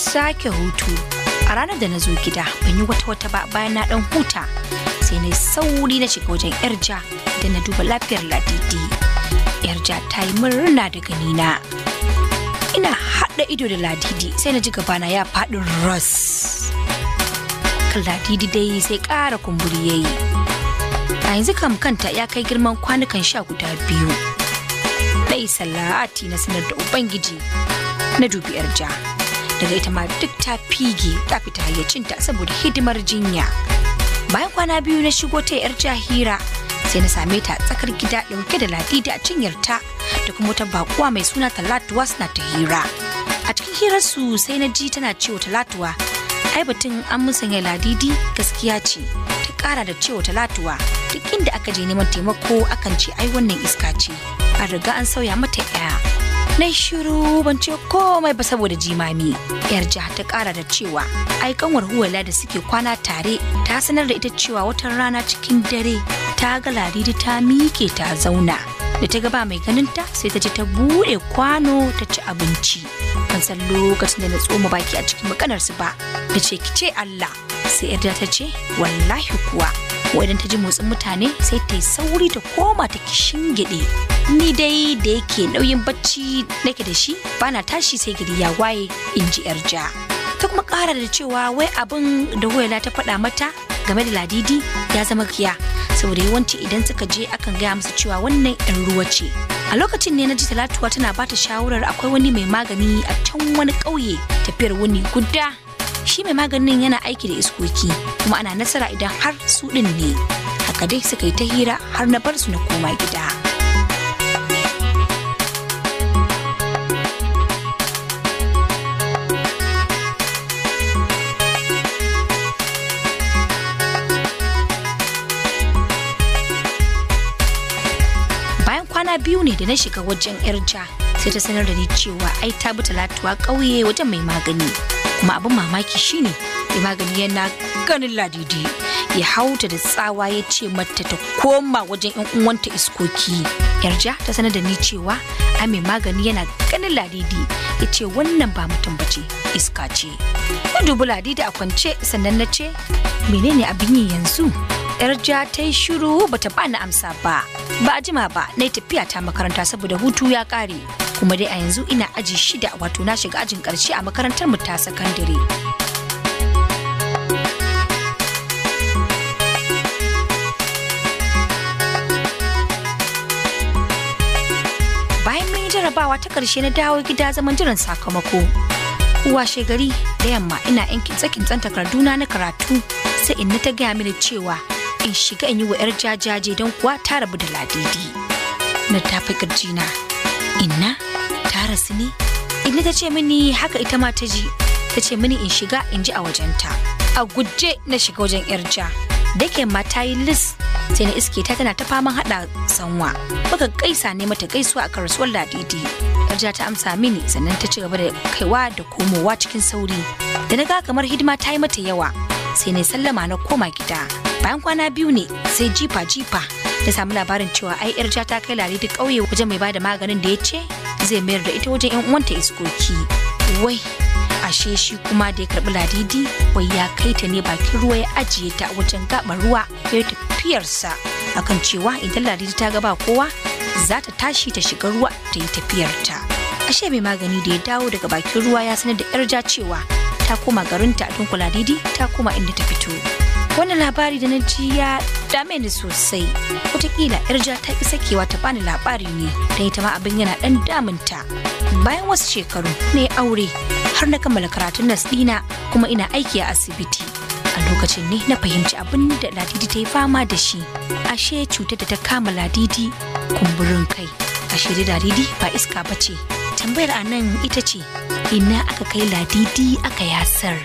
sake hutu. A ranar da na zo gida ban yi wata wata ba bayan na dan huta sai na sauri na shiga wajen yarja da na duba lafiyar Ladidi. Yarja ta yi murna da ganina. Ina haɗa ido da Ladidi sai na ji gabana ya faɗi ras. Kan Ladidi dai sai ƙara kumburi ya yi. A yanzu kam kanta ya kai girman kwanukan sha guda biyu. Na yi sallati na sanar da Ubangiji na dubi yarja. Daga ita ma duk ta fige ta fita hayyacinta saboda hidimar jinya. Bayan kwana biyu na shigo ta yarja hira sai na same ta tsakar gida ɗauke da Ladidi a cinyarta da kuma wata bakuwa mai suna Talatuwa suna ta hira. A cikin hirarsu sai na ji tana cewa Talatuwa ai batun an musanya Ladidi gaskiya ce. Ta ƙara da cewa Talatuwa duk inda aka je neman taimako akan ce ai wannan iska ce. An riga an sauya mata ya. Na shiru ban ce komai ba saboda jimami. Yarja ta ƙara da cewa ai kanwar Huwaila da suke kwana tare ta sanar da ita cewa watan rana cikin dare ta ga Ladidi ta miƙe ta zauna. Da ta gaba mai ganinta sai ta ce ta buɗe kwano ta ci abinci. Ban san lokacin da na tsoma baki a cikin maganarsu ba. Da ce ki ce Allah sai yarda ta ce wallahi kuwa. Wadan ta ji motsin mutane sai ta yi sauri ta koma ta kishingiɗe. Ni dai da yake nauyin bacci nake da shi bana tashi sai gari ya waye in ji yarja. Ta kuma ƙara da cewa wai abin da Huwaila ta faɗa mata game da Ladidi ya zama giya saboda yawanci idan suka je akan gaya musu cewa wannan yan ruwa ce. A lokacin ne na ji Talatuwa tana bata shawarar akwai wani mai magani a can wani ƙauye tafiyar wuni guda. Shi mai maganin yana aiki da iskoki kuma ana nasara idan har su ɗin ne. Haka dai suka yi ta hira har na bar su na koma gida. Kwana biyu ne da na shiga wajen yarja sai ta sanar da ni cewa ai ta bi Talatuwa ƙauye wajen mai magani. Kuma abin mamaki shine mai magani yana ganin Ladidi ya hauta da tsawa ya ce mata ta koma wajen yan uwanta iskoki. Yarja ta sanar da ni cewa ai mai magani yana ganin Ladidi ya ce wannan ba mutum bace iska ce. Na dubi Ladidi a kwance sannan na ce menene abin yi yanzu? Yarja ta yi shiru bata bani amsa ba. Ba a jima ba na yi tafiya ta makaranta saboda hutu ya kare. Kuma dai a yanzu ina aji shida wato na shiga ajin ƙarshe a makarantar mu ta sakandare. Bayan mun yi jarabawa ta ƙarshe na dawo gida zaman jiran sakamako. Washe gari da yamma ina yan kintsa-kintsan takarduna na karatu sai in na ta gaya mini cewa in shiga in yi wa 'yar jajaje don kuwa ta rabu da Ladidi. Na tafi kirjina. Inna ta rasu ne? Inna ta ce mini haka ita ma ta ji. Ta ce mini in shiga in ji a wajenta. A guje na shiga wajen 'yar ja. Da ke ma ta yi lis sai na iske ta tana ta faman haɗa sanwa. Baka gaisa ne mata gaisuwa a karasuwar Ladidi. 'Yar ja ta amsa mini sannan ta ci gaba da kaiwa da komowa cikin sauri. Da na ga kamar hidima ta yi mata yawa sai na sallama na koma gida. Bayan kwana biyu ne sai jifa jifa da samu labarin cewa ai yar ta kai Ladidi ƙauye wajen mai bada maganin da ya ce zai mayar da ita wajen yan uwanta iskoki. Wai ashe shi kuma da ya karbi Ladidi wai ya kai ta ne bakin ruwa ya ajiye ta wajen gaɓar ruwa ya tafiyarsa akan cewa idan Ladidi ta ga ba kowa za ta tashi ta shiga ruwa ta yi tafiyarta. Ashe mai magani da ya dawo daga bakin ruwa ya sanar da yarja cewa ta koma garinta a tunku Ladidi ta koma inda ta fito. Wannan labari da na ji ya dame ni sosai. Wataƙila yarja ta ƙi sakewa ta bani labari ne don ita ma abin yana ɗan damunta. Bayan wasu shekaru na aure har na kammala karatun nas ɗina kuma ina aiki a asibiti. A lokacin ne na fahimci abin da Ladidi ta yi fama da shi. Ashe cutar da ta kama Ladidi kumburin kai. Ashe da Ladidi ba iska ba ce. Tambayar a nan ita ce, ina aka kai Ladidi aka yasar?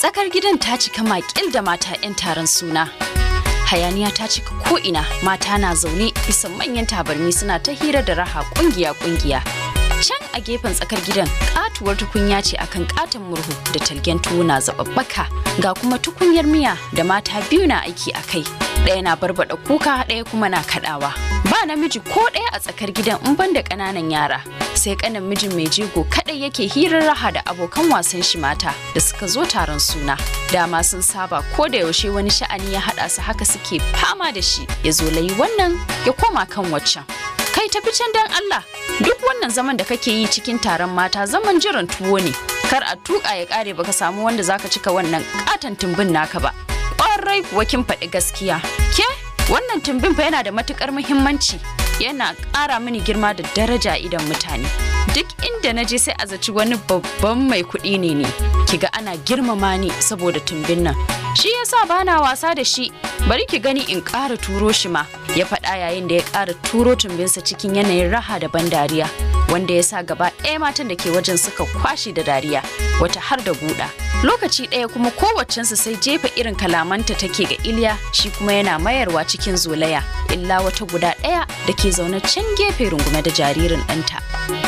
Tsakar gidan ta cika makil da mata 'yan taron suna. Hayaniya ta cika ko'ina, mata na zaune bisa manyan tabarmi suna ta hira da raha kungiya-kungiya. Can a gefen tsakar gidan katuwar tukunya ce akan katon murhu da talgen tuwo na zababbaka, ga kuma tukunyar miya da mata biyu na aiki a kai. Ɗaya na barbada kuka, ɗaya kuma na kaɗawa. Ba namiji ko ɗaya a tsakar gidan in ban da ƙananan yara. Sai ƙanin mijin mai jego kaɗai yake hirar raha da abokan wasan shi mata da suka zo taron suna. Dama sun saba ko da yaushe wani sha'ani ya haɗa su haka suke fama da shi, ya zo layi wannan ya koma kan waccan. Kai tafi can dan Allah, duk wannan zaman da kake yi cikin taron mata zaman jiran tuwo ne. Kar a tuƙa ya ƙare baka samu wanda zaka cika wannan ƙaton tumbin naka ba. Ƙwarai kuwa kin faɗi gaskiya. Ke, wannan tumbin fa yana da matuƙar muhimmanci. Yana ƙara mini girma da daraja idan mutane. Duk inda na je sai a zaci wani babban mai kuɗi ne ne. Kiga ana girmama ni saboda tumbin nan. Shi yasa bana wasa da shi. Bari ki gani in ƙara turo shi ma. Ya faɗa yayin da ya ƙara turo tumbinsa cikin yanayin raha da ban dariya. Wanda ya sa gaba ɗaya matan da ke wajen suka kwashe da dariya, wata har da guda. Lokaci ɗaya kuma kowaccensu sai jefa irin kalamanta take ga Iliya, shi kuma yana mayarwa cikin zolaya, illa wata guda ɗaya da ke zaune can gefe rungume da jaririn ɗanta.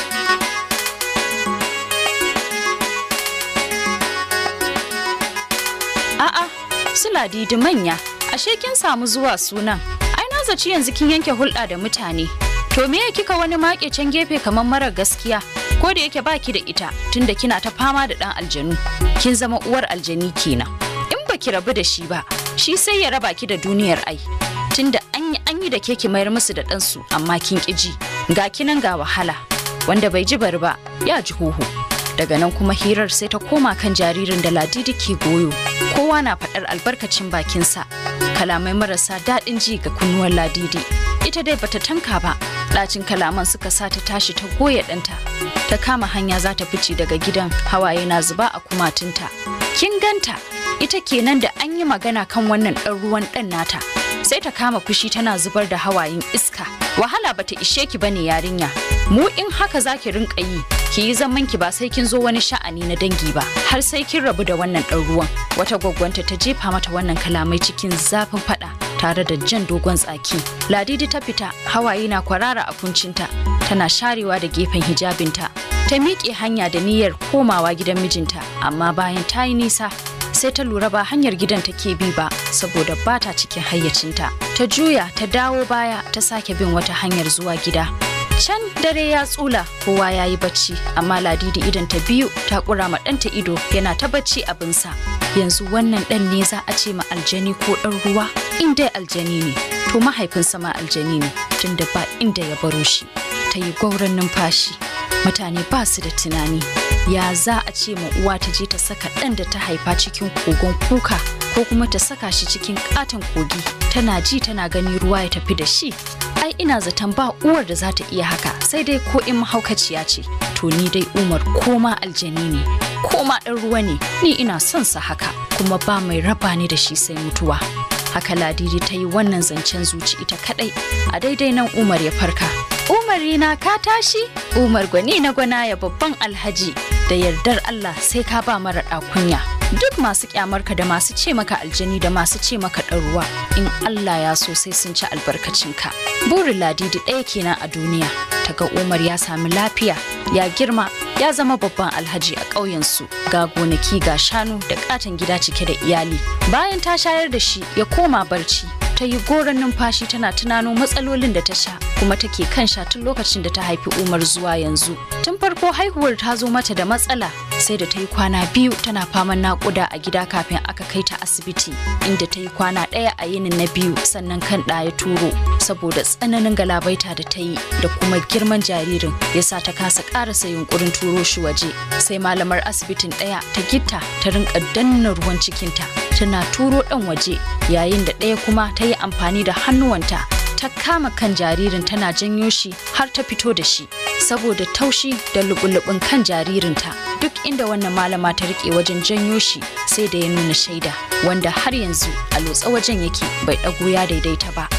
A'a, su Ladidi manya, ashe kin samu zuwa sunan. Ai na zaci yanzu kin yanke hulɗa da mutane. To me kika wani make can gefe kamar marar gaskiya? Ko da yake baki da ita tunda kina ta fama da ɗan aljanu. Kin zama uwar aljani kenan. In baki rabu da shi ba, shi sai ya raba ki da duniyar ai. Tunda an yi an yi da ke ki mayar musu da ɗansu amma kin ƙi ji. Ga kinan ga wahala. Wanda bai ji bari ba, ya ji huhu. Daga nan kuma hirar sai ta koma kan jaririn da Ladidi ke goyo. Kowa na faɗar albarkacin bakinsa. Kalamai marasa daɗin ji ga kunnuwar Ladidi. Ita dai bata tanka ba. Ɗacin kalaman suka sa ta tashi ta goya ɗanta. Ta kama hanya za ta fice daga gidan, hawaye na zuba a kumatunta. Kin ganta, ita kenan da an yi magana kan wannan ɗan ruwan ɗan nata. Sai ta kama fushi tana zubar da hawayen iska. Wahala bata ishe ki bane yarinya. Mu in haka zaki rinka yi, ki yi zaman ki ba sai kin zo wani sha'ani na dangi ba, har sai kin rabu da wannan ɗan ruwan. Wata gwaggwanta ta jefa mata wannan kalamai cikin zafin faɗa. Tare da jan dogon tsaki. Ladidi ta fita, hawaye na kwarara a kuncinta, tana sharewa da gefen hijabinta. Ta miƙe hanya da niyyar komawa gidan mijinta, amma bayan ta yi nisa, sai ta lura ba hanyar gidan take bi ba, saboda ba ta cikin hayyacinta. Ta juya, ta dawo baya, ta sake bin wata hanyar zuwa gida. Can dare ya tsula, kowa ya yi bacci, amma Ladidi idan ta biyu ta ƙura ma ɗanta ido yana ta bacci abinsa. Yanzu wannan ɗan ne za a ce ma aljani ko ɗan ruwa? In dai aljani ne, to mahaifinsa ma aljani ne, tunda ba inda ya baro shi. Ta yi gwauron numfashi, mutane ba su da tunani. Ya za a ce ma uwa ta je ta saka ɗan da ta haifa cikin kogon kuka, ko kuma ta saka shi cikin ƙaton kogi, tana ji tana gani ruwa ya tafi da shi. Ai ina zaton ba uwar da za ta iya haka, sai dai ko in mahaukaciya ce. To ni dai Umar koma aljani ne, koma ɗan ruwa ne, ni ina son sa haka, kuma ba mai raba ni da shi sai mutuwa. Haka Ladidi ta yi wannan zancen zuci ita kadai. A daidai nan Umar ya farka. Umar na ka tashi? Umar gwani na gwana ya babban alhaji, da yardar Allah sai ka ba mara kunya. Duk masu kyamarka da masu ce maka aljani da masu ce maka ɗan ruwa, in Allah ya so sai sun ci albarkacinka. Burin Ladidi ɗaya kenan a duniya, ta ga Umar ya sami lafiya, ya girma, ya zama babban alhaji a ƙauyensu, ga gonaki ga shanu da ƙaton gida cike da iyali. Bayan ta shayar da shi ya koma barci, ta yi goron numfashi tana tunano matsalolin da ta sha, kuma take kan sha tun lokacin da ta haifi Umar zuwa yanzu. Tun farko haihuwar ta zo mata da matsala, sai da ta yi kwana biyu tana faman naƙuda a gida kafin aka kai ta asibiti, inda ta yi kwana ɗaya a yinin na biyu sannan kan ɗa ya turo, saboda tsananin galabaita da ta yi da kuma girman jaririn ya sa ta kasa ƙarasa yunƙurin turo shi waje. Sai malamar asibitin ɗaya ta gitta ta rinƙa danna ruwan cikinta tana turo ɗan waje, yayin da ɗaya kuma ta yi amfani da hannuwanta ta kama kan jaririn tana janyo shi har ta fito da shi. Saboda taushi da lubulubin kan jaririnta, duk inda wannan malama ta rike wajen janyo shi sai da ya nuna shaida, wanda har yanzu a lotsa wajen yake bai ɗago ya daidaita ba.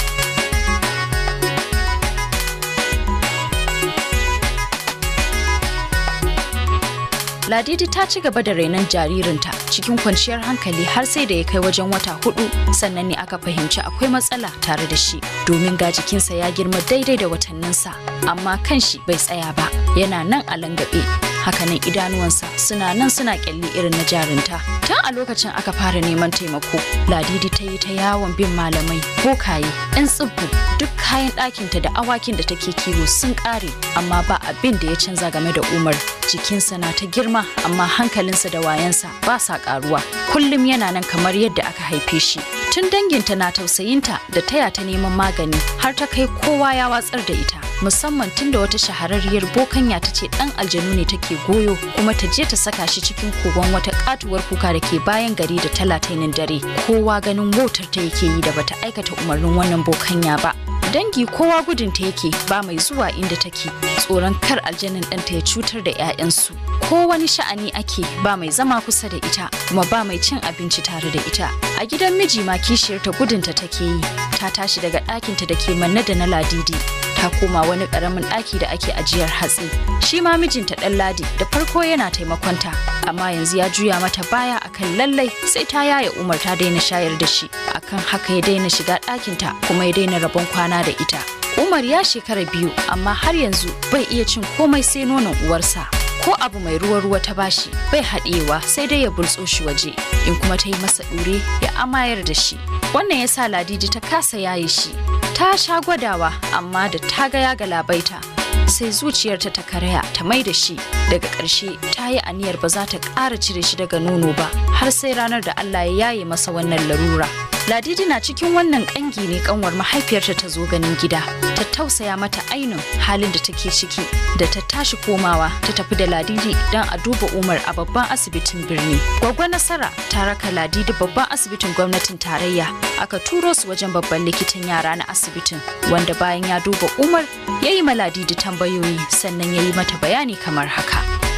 Ladidi ta ci gaba da rainon jaririnta cikin kwanciyar hankali har sai da ya kai wajen wata hudu, sannan ne aka fahimci akwai matsala tare da shi domin ga jikinsa ya girma daidai da watanninsa, amma kanshi bai tsaya ba, yana nan a langabe. Hakanan idanuwansa suna nan suna kyalli irin na jarinta. Tun a lokacin aka fara neman taimako. Ladidi ta yi ta yawon bin malamai, bokaye, 'yan tsibbu, duk kayan ɗakinta da awakin da take kiwo sun ƙare, amma ba abin da ya canza game da Umar. Jikinsa na ta girma, amma hankalinsa da wayansa ba sa ƙaruwa. Kullum yana nan kamar yadda aka haife shi. Tun danginta na tausayinta da taya ta neman magani, har ta kai kowa ya watsar da ita. Musamman tun da wata shahararriyar bokanya ta ce ɗan aljanu ne take goyo, kuma ta je ta saka shi cikin kogon wata katuwar kuka da ke bayan gari da talatainin dare. Kowa ganin wautar ta yake yi da bata aikata umarnin wannan bokanya ba. Dangi kowa gudunta yake, ba mai zuwa inda take, tsoron kar aljanin ɗanta ya cutar da 'ya'yansu. Ko wani sha'ani ake, ba mai zama kusa da ita, kuma ba mai cin abinci tare da ita. A gidan miji ma kishiyarta gudunta take yi. Ta tashi daga ɗakinta da ke manne da na Ladidi, ta koma wani ƙaramin ɗaki da ake ajiyar hatsi. Shi ma mijinta ɗan Ladi da farko yana taimakonta, amma yanzu ya juya mata baya akan lallai sai ta yaya Umar ta daina shayar da shi. Akan haka ya daina shiga ɗakinta, kuma ya daina rabon kwana da ita. Umar ya shekara biyu, amma har yanzu bai iya cin komai sai nonon uwarsa. Ko abu mai ruwa-ruwa ta bashi bai haɗewa, sai dai ya burtso shi waje, in kuma ta yi masa ɗure ya amayar da shi. Wannan ya sa Ladidi ta kasa yaye shi. Ta sha gwadawa, amma da ta ga ya galabaita, sai zuciyarta ta karaya ta mai da shi. Daga ƙarshe ta yi aniyar ba za ta ƙara cire shi daga nono ba, har sai ranar da Allah ya yaye masa wannan larura. Ladidi na cikin wannan ƙangi ne ƙanwar mahaifiyarta ta zo ganin gida, ta tausaya mata ainun halin da take ciki, da ta tashi komawa ta tafi da Ladidi don a duba Umar a babban asibitin birni. Gwaggo Nasara ta raka Ladidi babban asibitin gwamnatin tarayya, aka turo su wajen babban likitan yara na asibitin, wanda bayan ya duba Umar ya yi ma Ladidi tambayoyi, sannan ya yi mata bayani kamar haka.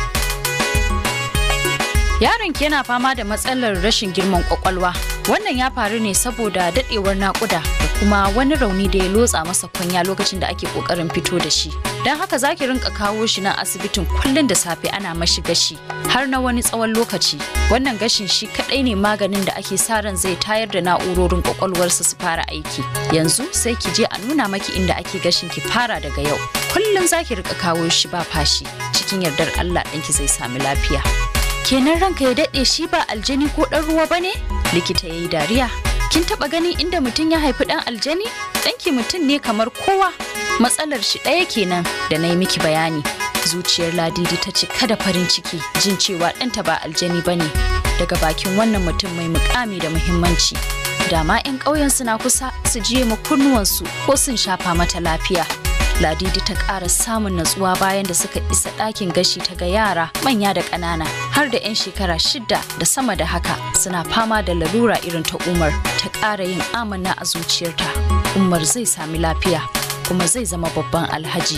Yaronki yana fama da matsalar rashin girman kwakwalwa. Wannan ya faru ne saboda dadewar nakuda da kuma wani rauni da ya lotsa masa kwanya lokacin da ake kokarin fito da shi. Don haka zaki rinka kawo shi nan asibitin kullun da safe ana mashi gashi har na wani tsawon lokaci. Wannan gashin shi kadai ne maganin da ake sa ran zai tayar da na'urorin kwakwalwarsa su fara aiki. Yanzu sai ki je a nuna maki inda ake gashin ki fara daga yau. Kullun zaki rika kawo shi ba fashi. Cikin yardar Allah ɗanki zai sami lafiya. Kenan ranka ya daɗe shi ba aljani ko ɗan ruwa ba ne? Likita ya yi dariya. Kin taɓa gani inda mutum ya haifi ɗan aljani? Ɗanki mutum ne kamar kowa. Matsalar shi ɗaya kenan da na yi miki bayani. Zuciyar Ladidi ta cika da farin ciki jin cewa ɗanta ba aljani ba ne. Daga bakin wannan mutum mai mukami da muhimmanci. Dama 'yan ƙauyen suna kusa su jiye ma kunnuwansu ko sun shafa mata lafiya. Ladidi ta ƙara samun natsuwa bayan da suka isa ɗakin gashi ta ga yara manya da ƙanana har da 'yan shekara shida da sama da haka suna fama da lalura irin ta Umar. Ta ƙara yin amanna a zuciyarta. Umar zai sami lafiya kuma zai zama babban alhaji.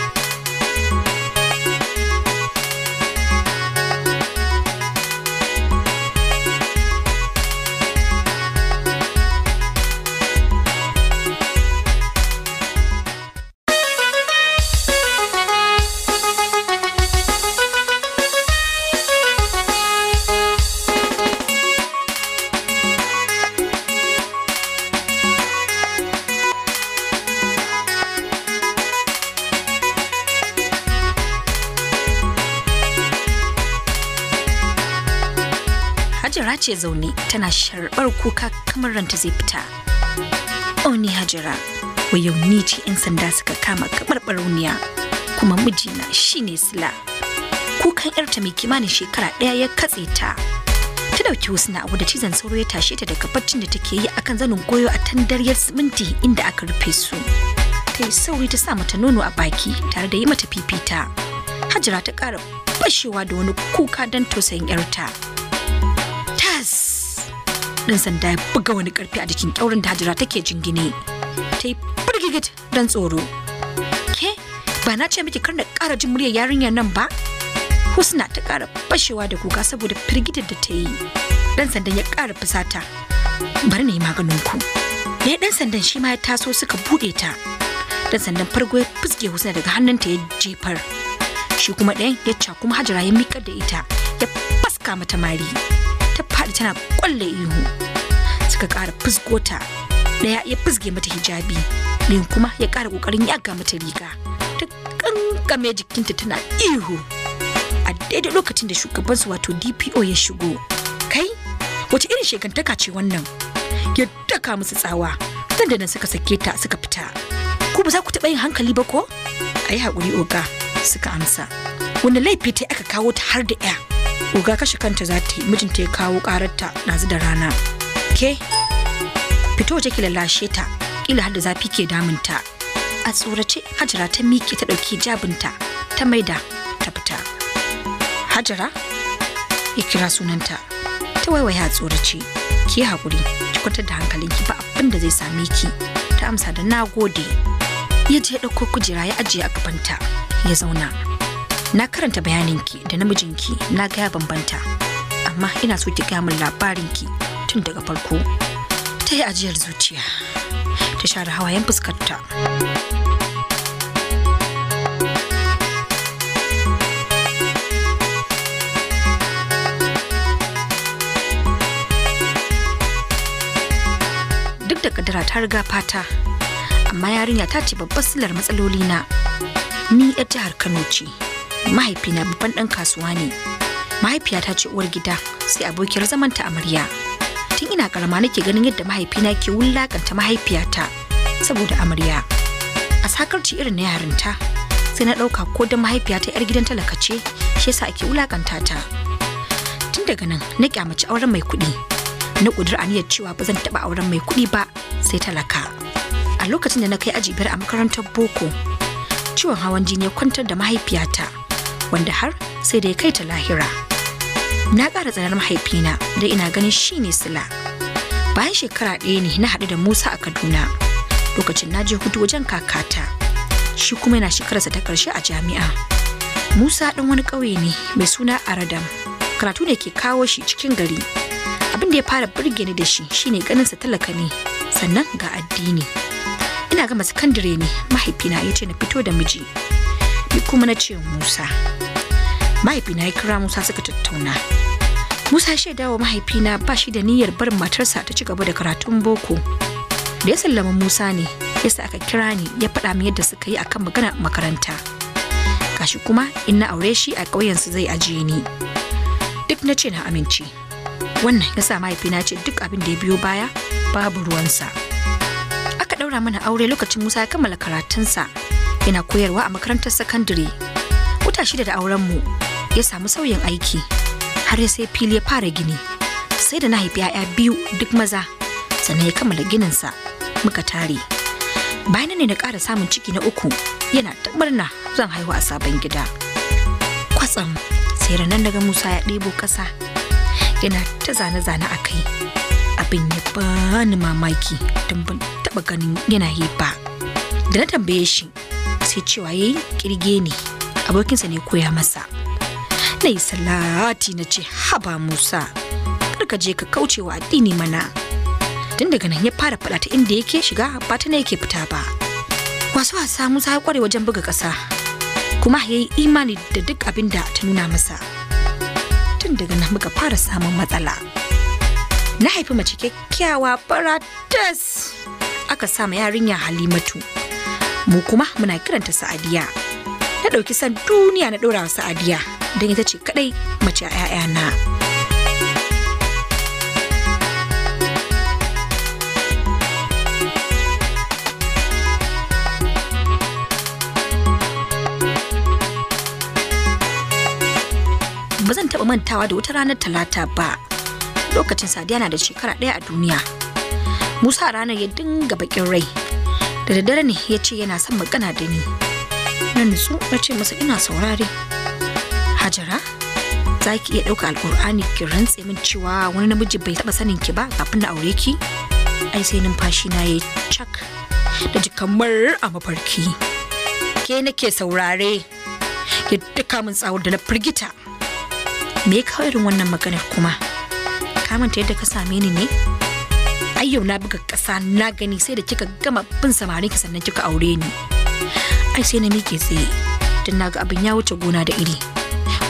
Hajara ce zaune tana sharbar kuka kamar ranta zai fita. O ni Hajara, yau ni ce 'yan sanda suka kama kamar barauniya, kuma mijina shine Sila. Kukan 'yarta mai kimanin shekara ɗaya ya katse ta. Ta dauki Husna abu da cizon sauro ya tashe ta daga baccin da take yi akan zanin goyo a tandaryar siminti inda aka rufe su. Ta yi sauri ta sa mata nono a baki tare da yi mata fifita. Hajara ta ƙara bashewa da wani kuka don tausayin 'yarta. Dan sanda ya buga wani karfi a jikin kyaurin da Hajara take jingine. Ta yi firgigit don tsoro. Ke, ba na ce miki kar na ƙara jin muryar yarinyar nan ba? Husna ta ƙara bashewa da kuka saboda firgitar da ta yi. Dan sandan ya ƙara fusata. Bari na yi maganin ku. Ya dan sandan shi ma ya taso suka buɗe ta. Dan sandan farko ya fuske Husna daga hannunta ya jefar. Shi kuma ɗayan ya ca kuma Hajara ya miƙar da ita. ya faska mata mari ta faɗi tana kwalle ihu. Suka ƙara fusgota, ɗaya ya fusge mata hijabi, ɗayan kuma ya ƙara ƙoƙarin yaga mata riga. Ta kankame jikinta tana ihu. A daidai lokacin da shugabansu wato D P O ya shigo. Kai, wace irin shekantaka ce wannan? Ya daka musu tsawa, dan da nan suka sake ta suka fita. Ku ba za ku taɓa yin hankali ba ko? Ayi haƙuri oga, suka amsa. Wanda laifi ta aka kawo ta har da ya. Oga kashe kanta za ta yi, mijinta ya kawo ƙararta ɗazu da rana. Ke, fito waje ki lalashe ta, ƙila har da zafi ke damunta. A tsorace Hajara ta miƙe ta ɗauki jabinta ta maida ta fita. Hajara ya kira sunanta, ta waiwaya a tsorace. Ki yi haƙuri, ki kwantar da hankalinki ba abin da zai same ki. Ta amsa da na gode. Ya je ɗauko kujera ya ajiye a gabanta ya zauna. Na karanta bayaninki da namijinki na ga ya bambanta, amma ina so ki gaya min labarinki tun daga farko. Ta yi ajiyar zuciya, ta share hawayen fuskarta. Duk da kadara ta riga fata, amma yarinya ta ce babbar silar matsaloli na. Ni yar jihar Kano ce, mahaifina babban ɗan kasuwa ne. Mahaifiyata ce uwar gida, sai abokiyar zamanta amarya. Tun ina karama nake ganin yadda mahaifina ke wulakanta mahaifiyata saboda amarya. A sakarci irin na yarinta, sai na ɗauka ko da mahaifiyata yar gidan talaka ce, shi yasa ake wulakanta ta. Tun daga nan na kyamaci auren mai kuɗi. Na ƙudur aniyar cewa ba zan taɓa auren mai kuɗi ba sai talaka. A lokacin da na kai aji biyar a makarantar boko, ciwon hawan jini ya kwantar da mahaifiyata, wanda har sai da ya kai ta lahira. Na ƙara tsanar mahaifina da ina ganin shi ne sila. Bayan shekara ɗaya ne na haɗu da Musa a Kaduna. Lokacin na je hutu wajen kakata, shi kuma yana shekararsa ta ƙarshe a jami'a. Musa ɗan wani ƙauye ne mai suna Aradam. Karatu ne ke kawo shi cikin gari. Abin da ya fara burge ni da shi shine ganinsa talaka ne, sannan ga addini. Ina gama sakandare ne mahaifina ya ce na fito da miji. Ni kuma na ce Musa. Mahaifina ya kira Musa suka tattauna. Musa ya shaida wa mahaifina ba shi da niyyar barin matarsa ta ci gaba da karatun boko. Da ya sallama Musa ne yasa aka kira ni ya faɗa min yadda suka yi akan magana makaranta. Gashi kuma in na aure shi a ƙauyensu zai ajiye ni. Duk na ce na amince. Wannan yasa mahaifina ce duk abin da ya biyo baya babu ruwansa. Aka ɗaura mana aure lokacin Musa ya kammala karatunsa, yana koyarwa a makarantar sakandare. Wata shida da aurenmu ya samu sauyin aiki, har ya sai fili ya fara gini. Sai da na haifi 'ya'ya biyu duk maza, sannan ya kammala gininsa muka tare. Bayan ne na ƙara samun ciki na uku, yana ta murna zan haihu a sabon gida. Kwatsam sai ranar daga Musa ya ɗebo ƙasa, yana ta zane-zane a kai. Abin ya bani mamaki don ban taɓa ganin yana yi ba. Da na tambaye shi sai cewa yayi kirge ne, abokinsa ne koya masa. Na yi salati na ce haba Musa, kar ka je ka kauce wa addini mana. Tun daga nan ya fara faɗa ta inda yake shiga ba ta ne yake fita ba. Wasu wasa Musa ya kware wajen buga ƙasa, kuma ya yi imani da duk abin da ta nuna masa. Tun daga nan muka fara samun matsala. Na haifi mace kyakkyawa baratas, aka sa ma yarinya Halimatu, mu kuma muna kiranta Sa'adiya. Na ɗauki san duniya na ɗora wa Sa'adiya don ita ce kaɗai mace a 'ya'yana. Ba zan taɓa mantawa da wata ranar Talata ba. Lokacin Sadiya na da shekara ɗaya a duniya. Musa ranar ya dinga bakin rai. Da daddare ne ya ce yana son magana da ni. Na nutsu na ce masa ina saurare. Hajara, za ki iya ɗauka alƙur'ani ki rantse min cewa wani namiji bai taɓa sanin ki ba kafin na aure ki? Ai sai numfashi na ya cak da ji kamar a mafarki. Ke nake saurare. Ya duka min tsawar da na firgita. Me ya kawo irin wannan maganar kuma? Ka manta yadda ka same ni ne? Ai yau na buga ƙasa na gani sai da kika gama bin samarin ki sannan kika aure ni. Ai sai na miƙe tsaye don na ga abin ya wuce gona da iri.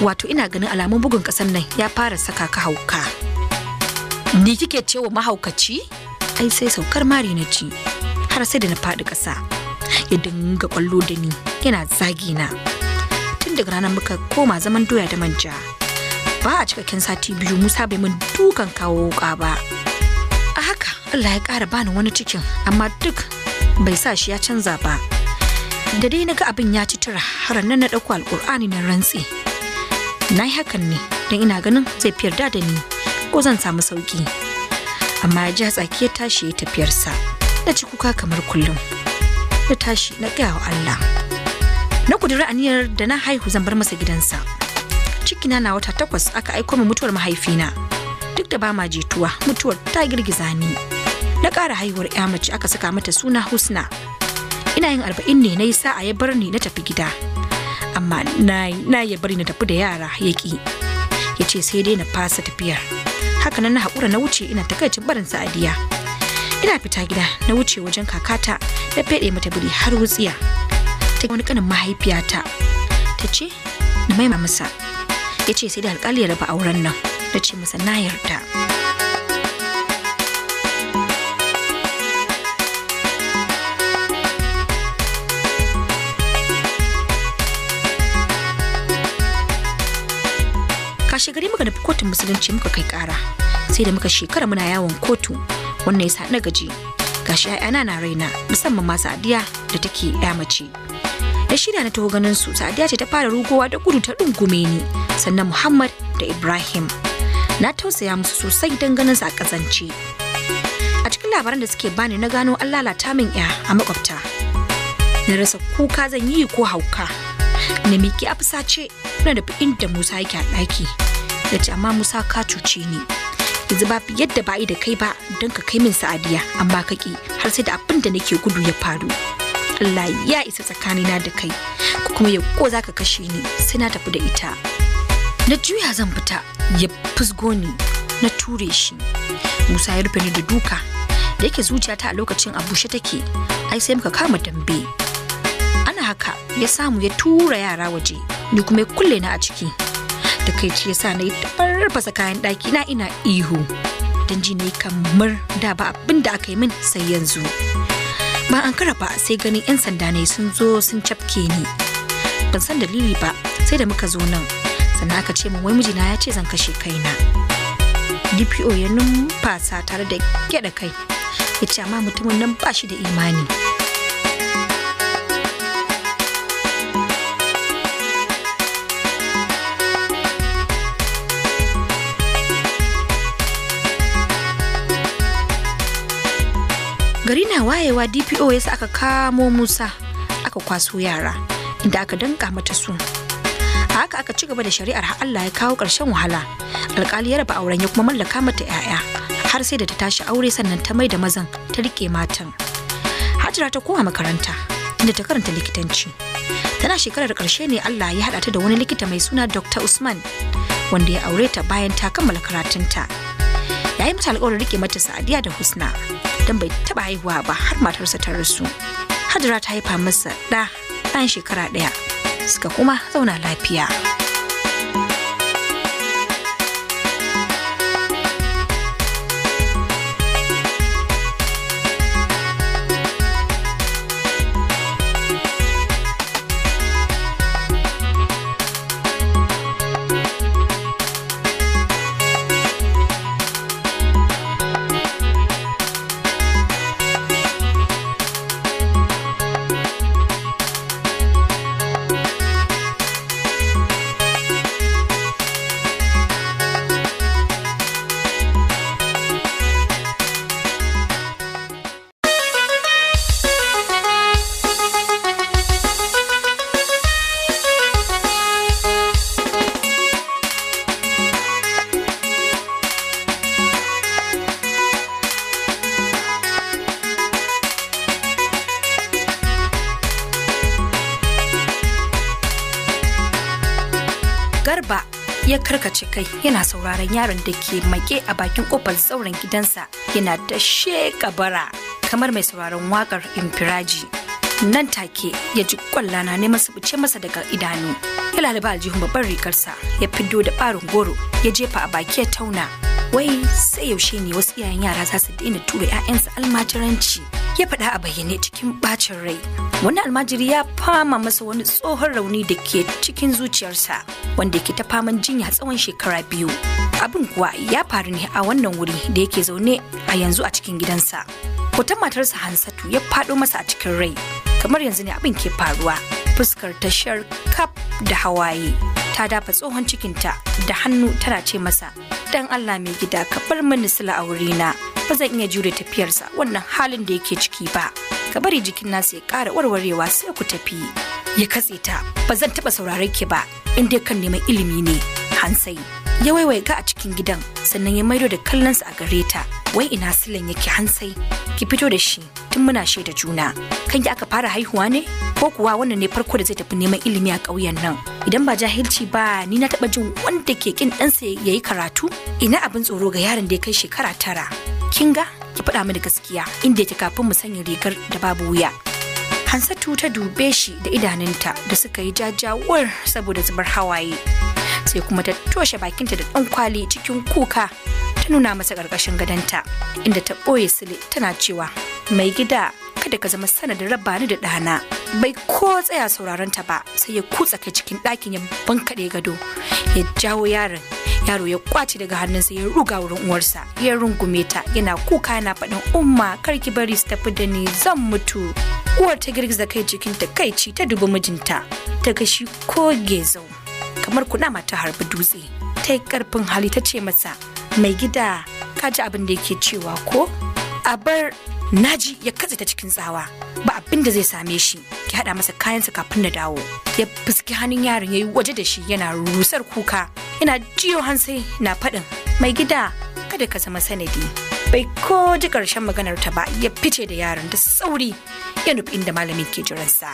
Wato ina ganin alamun bugun ƙasar nan ya fara saka ka hauka. Ni kike cewa mahaukaci? Ai sai saukar mari na ci har sai da na faɗi ƙasa. Ya dinga ƙwallo da ni yana zagi na. Tun daga ranar muka koma zaman doya da manja. Ba a cikakken sati biyu Musa bai min dukan kawo wuƙa ba. A haka Allah ya ƙara bani wani cikin amma duk bai sa shi ya canza ba. Da dai na ga abin ya ci tura har nan na ɗauko alƙur'ani na rantse. Na yi hakan ne don ina ganin zai fi yarda da ni ko zan samu sauƙi. Amma ya ja tsaki ya tashi ya tafiyarsa. Na ci kuka kamar kullum. Na tashi na gaya wa Allah. Na kudura aniyar da na haihu zan bar masa gidansa. Cikina na wata takwas aka aiko min mutuwar mahaifina. Duk da ba ma jituwa mutuwar ta girgiza ni. Na ƙara haihuwar ya mace aka saka mata suna Husna. Ina yin arba'in ne na yi sa'a ya bar ni na tafi gida. Amma na na ya bari na tafi da yara ya ƙi. Ya ce sai dai na fasa tafiyar. Haka nan na haƙura na wuce ina takaicin barin Sa'adiya. Ina fita gida na wuce wajen kakata na feɗe mata biri har wutsiya. Ta wani kanin mahaifiyata ta ce na maima masa. Ya ce sai da alƙali ya raba auren nan. Na ce masa na yarda. Kashe gari muka nufi kotun musulunci muka kai ƙara. Sai da muka shekara muna yawon kotu. Wannan yasa na gaji. Gashi ƴaƴana na raina musamman ma Sa'adiya da take ƴa mace. Da shida na taho ganin su Sa'adiya ce ta fara rugowa da gudu ta dungume ni. Sannan Muhammad da Ibrahim. Na tausaya musu sosai don ganin su a kazance. A cikin labaran da suke bani na gano an lalata min ƴa a makwabta. Na rasa kuka zan yi ko hauka. Na miƙe a fusace na da inda Musa yake a ɗaki. Ya ce amma Musa ka cuce ni. Yanzu ba yadda ba yi da kai ba don ka kai min Sa'adiya amma ka ƙi har sai da abin da nake gudu ya faru. Allah ya isa tsakanina da kai ko kuma ya ko za ka kashe ni sai na tafi da ita. Na juya zan fita ya fusgo ni na ture shi. Musa ya rufe ni da duka da yake zuciyata a lokacin a bushe take ai sai muka kama dambe. Ana haka ya samu ya tura yara waje ni kuma ya kulle na a ciki. Da kai ce yasa na yi tafarfasa kayan ɗaki na ina ihu don ji na yi kamar da ba abin da aka yi min sai yanzu. Ba an kara ba sai ganin 'yan sanda ne sun zo sun cafke ni. Ban san dalili ba sai da muka zo nan sannan aka ce min wai mijina ya ce zan kashe kaina. D P O ya numfasa tare da gyaɗa kai ya ce amma mutumin nan ba shi da imani. Gari na wayewa D P O ya sa aka kamo Musa aka kwaso yara inda aka danka mata su. A haka aka ci gaba da shari'ar har Allah ya kawo ƙarshen wahala. Alƙali ya raba auren ya kuma mallaka mata 'ya'ya har sai da ta tashi aure sannan ta mai da mazan ta rike matan. Hajira ta koma makaranta inda ta karanta likitanci. Tana shekarar ƙarshe ne Allah ya haɗa ta da wani likita mai suna Doctor Usman wanda ya aure ta bayan ta kammala karatunta. Ya yi mata alƙawarin rike mata Sa'adiya da Husna don bai taɓa haihuwa ba har matarsa ta rasu. Hajira ta haifa masa ɗa ɗan shekara ɗaya suka kuma zauna lafiya. Garba ya karkace kai yana sauraron yaron da ke make a bakin kofar tsauran gidansa yana da sheka bara kamar mai sauraron wakar Infiraji. Nan take ya ji kwalla na neman su buce masa daga idanu. ya lalaba aljihun babban rigarsa ya fiddo da ɓarin goro ya jefa a baki ya tauna. Wai sai yaushe ne wasu iyayen yara za su daina tura 'ya'yansu almajiranci, ya faɗa a bayyane cikin bacin rai. Wani almajiri ya fama masa wani tsohon rauni da ke cikin zuciyarsa wanda ke ta faman jinya tsawon shekara biyu. Abin kuwa ya faru ne a wannan wuri da yake zaune a yanzu a cikin gidansa. Hoton matarsa Hansatu ya faɗo masa a cikin rai. Kamar yanzu ne abin ke faruwa. Fuskar ta shar kaf da hawaye. Ta dafa tsohon cikinta da hannu tana ce masa, dan Allah mai gida ka bar mini Sula a wurina, ba zan iya jure tafiyarsa wannan halin da yake ciki ba, ka bari jikin nasa ya ƙara warwarewa sai ku tafi. Ya katse ta, ba zan taɓa saurare ki ba in dai kan neman ilimi ne. Hansai ya waiwaiga a cikin gidan sannan ya maido da kallonsa a gare ta. Wai ina Sulan yake Hansai, ki fito da shi tun muna shaida juna. Kan ki aka fara haihuwa ne ko kuwa wannan ne farko da zai tafi neman ilimi a ƙauyen nan? Idan ba jahilci ba, ni na taɓa jin wanda ke kin ɗansa ya yi karatu. Ina abin tsoro ga yaron da ya kai shekara tara. Kin ga ki faɗa mini gaskiya inda yake kafin mu sanya rigar da babu wuya. Hansatu ta dube shi da idanunta da suka yi jajawar saboda zubar hawaye. Sai kuma ta toshe bakinta da ɗan kwali cikin kuka. Ta nuna masa ƙarƙashin gadonta inda ta ɓoye Sule tana cewa, mai gida kada ka zama sanadin raba ni da ɗana. Bai ko tsaya sauraron ta ba sai ya kutsa kai cikin ɗakin ya bankaɗe gado ya jawo yaron. Yaro ya kwace daga hannunsa ya ruga wurin uwarsa ya rungume ta yana kuka yana faɗin, umma kar ki bari su tafi da ni zan mutu. Uwar ta girgiza kai cikin takaici ta dubi mijinta ta ga shi ko gezau kamar kunama ta harbi dutse. Ta yi karfin hali ta ce masa, mai gida ka ji abin da yake cewa ko? A bar naji. Ya katse ta cikin tsawa, ba abin da zai same shi, ki haɗa masa kayansa kafin na dawo. Ya fuski hannun yaron ya yi waje da shi yana rusar kuka yana jiyo Hansai na faɗin, mai gida kada ka zama sanadi. Bai ko ji ƙarshen maganar ta ba, ya fice da yaron da sauri ya nufi inda malamin ke jiransa.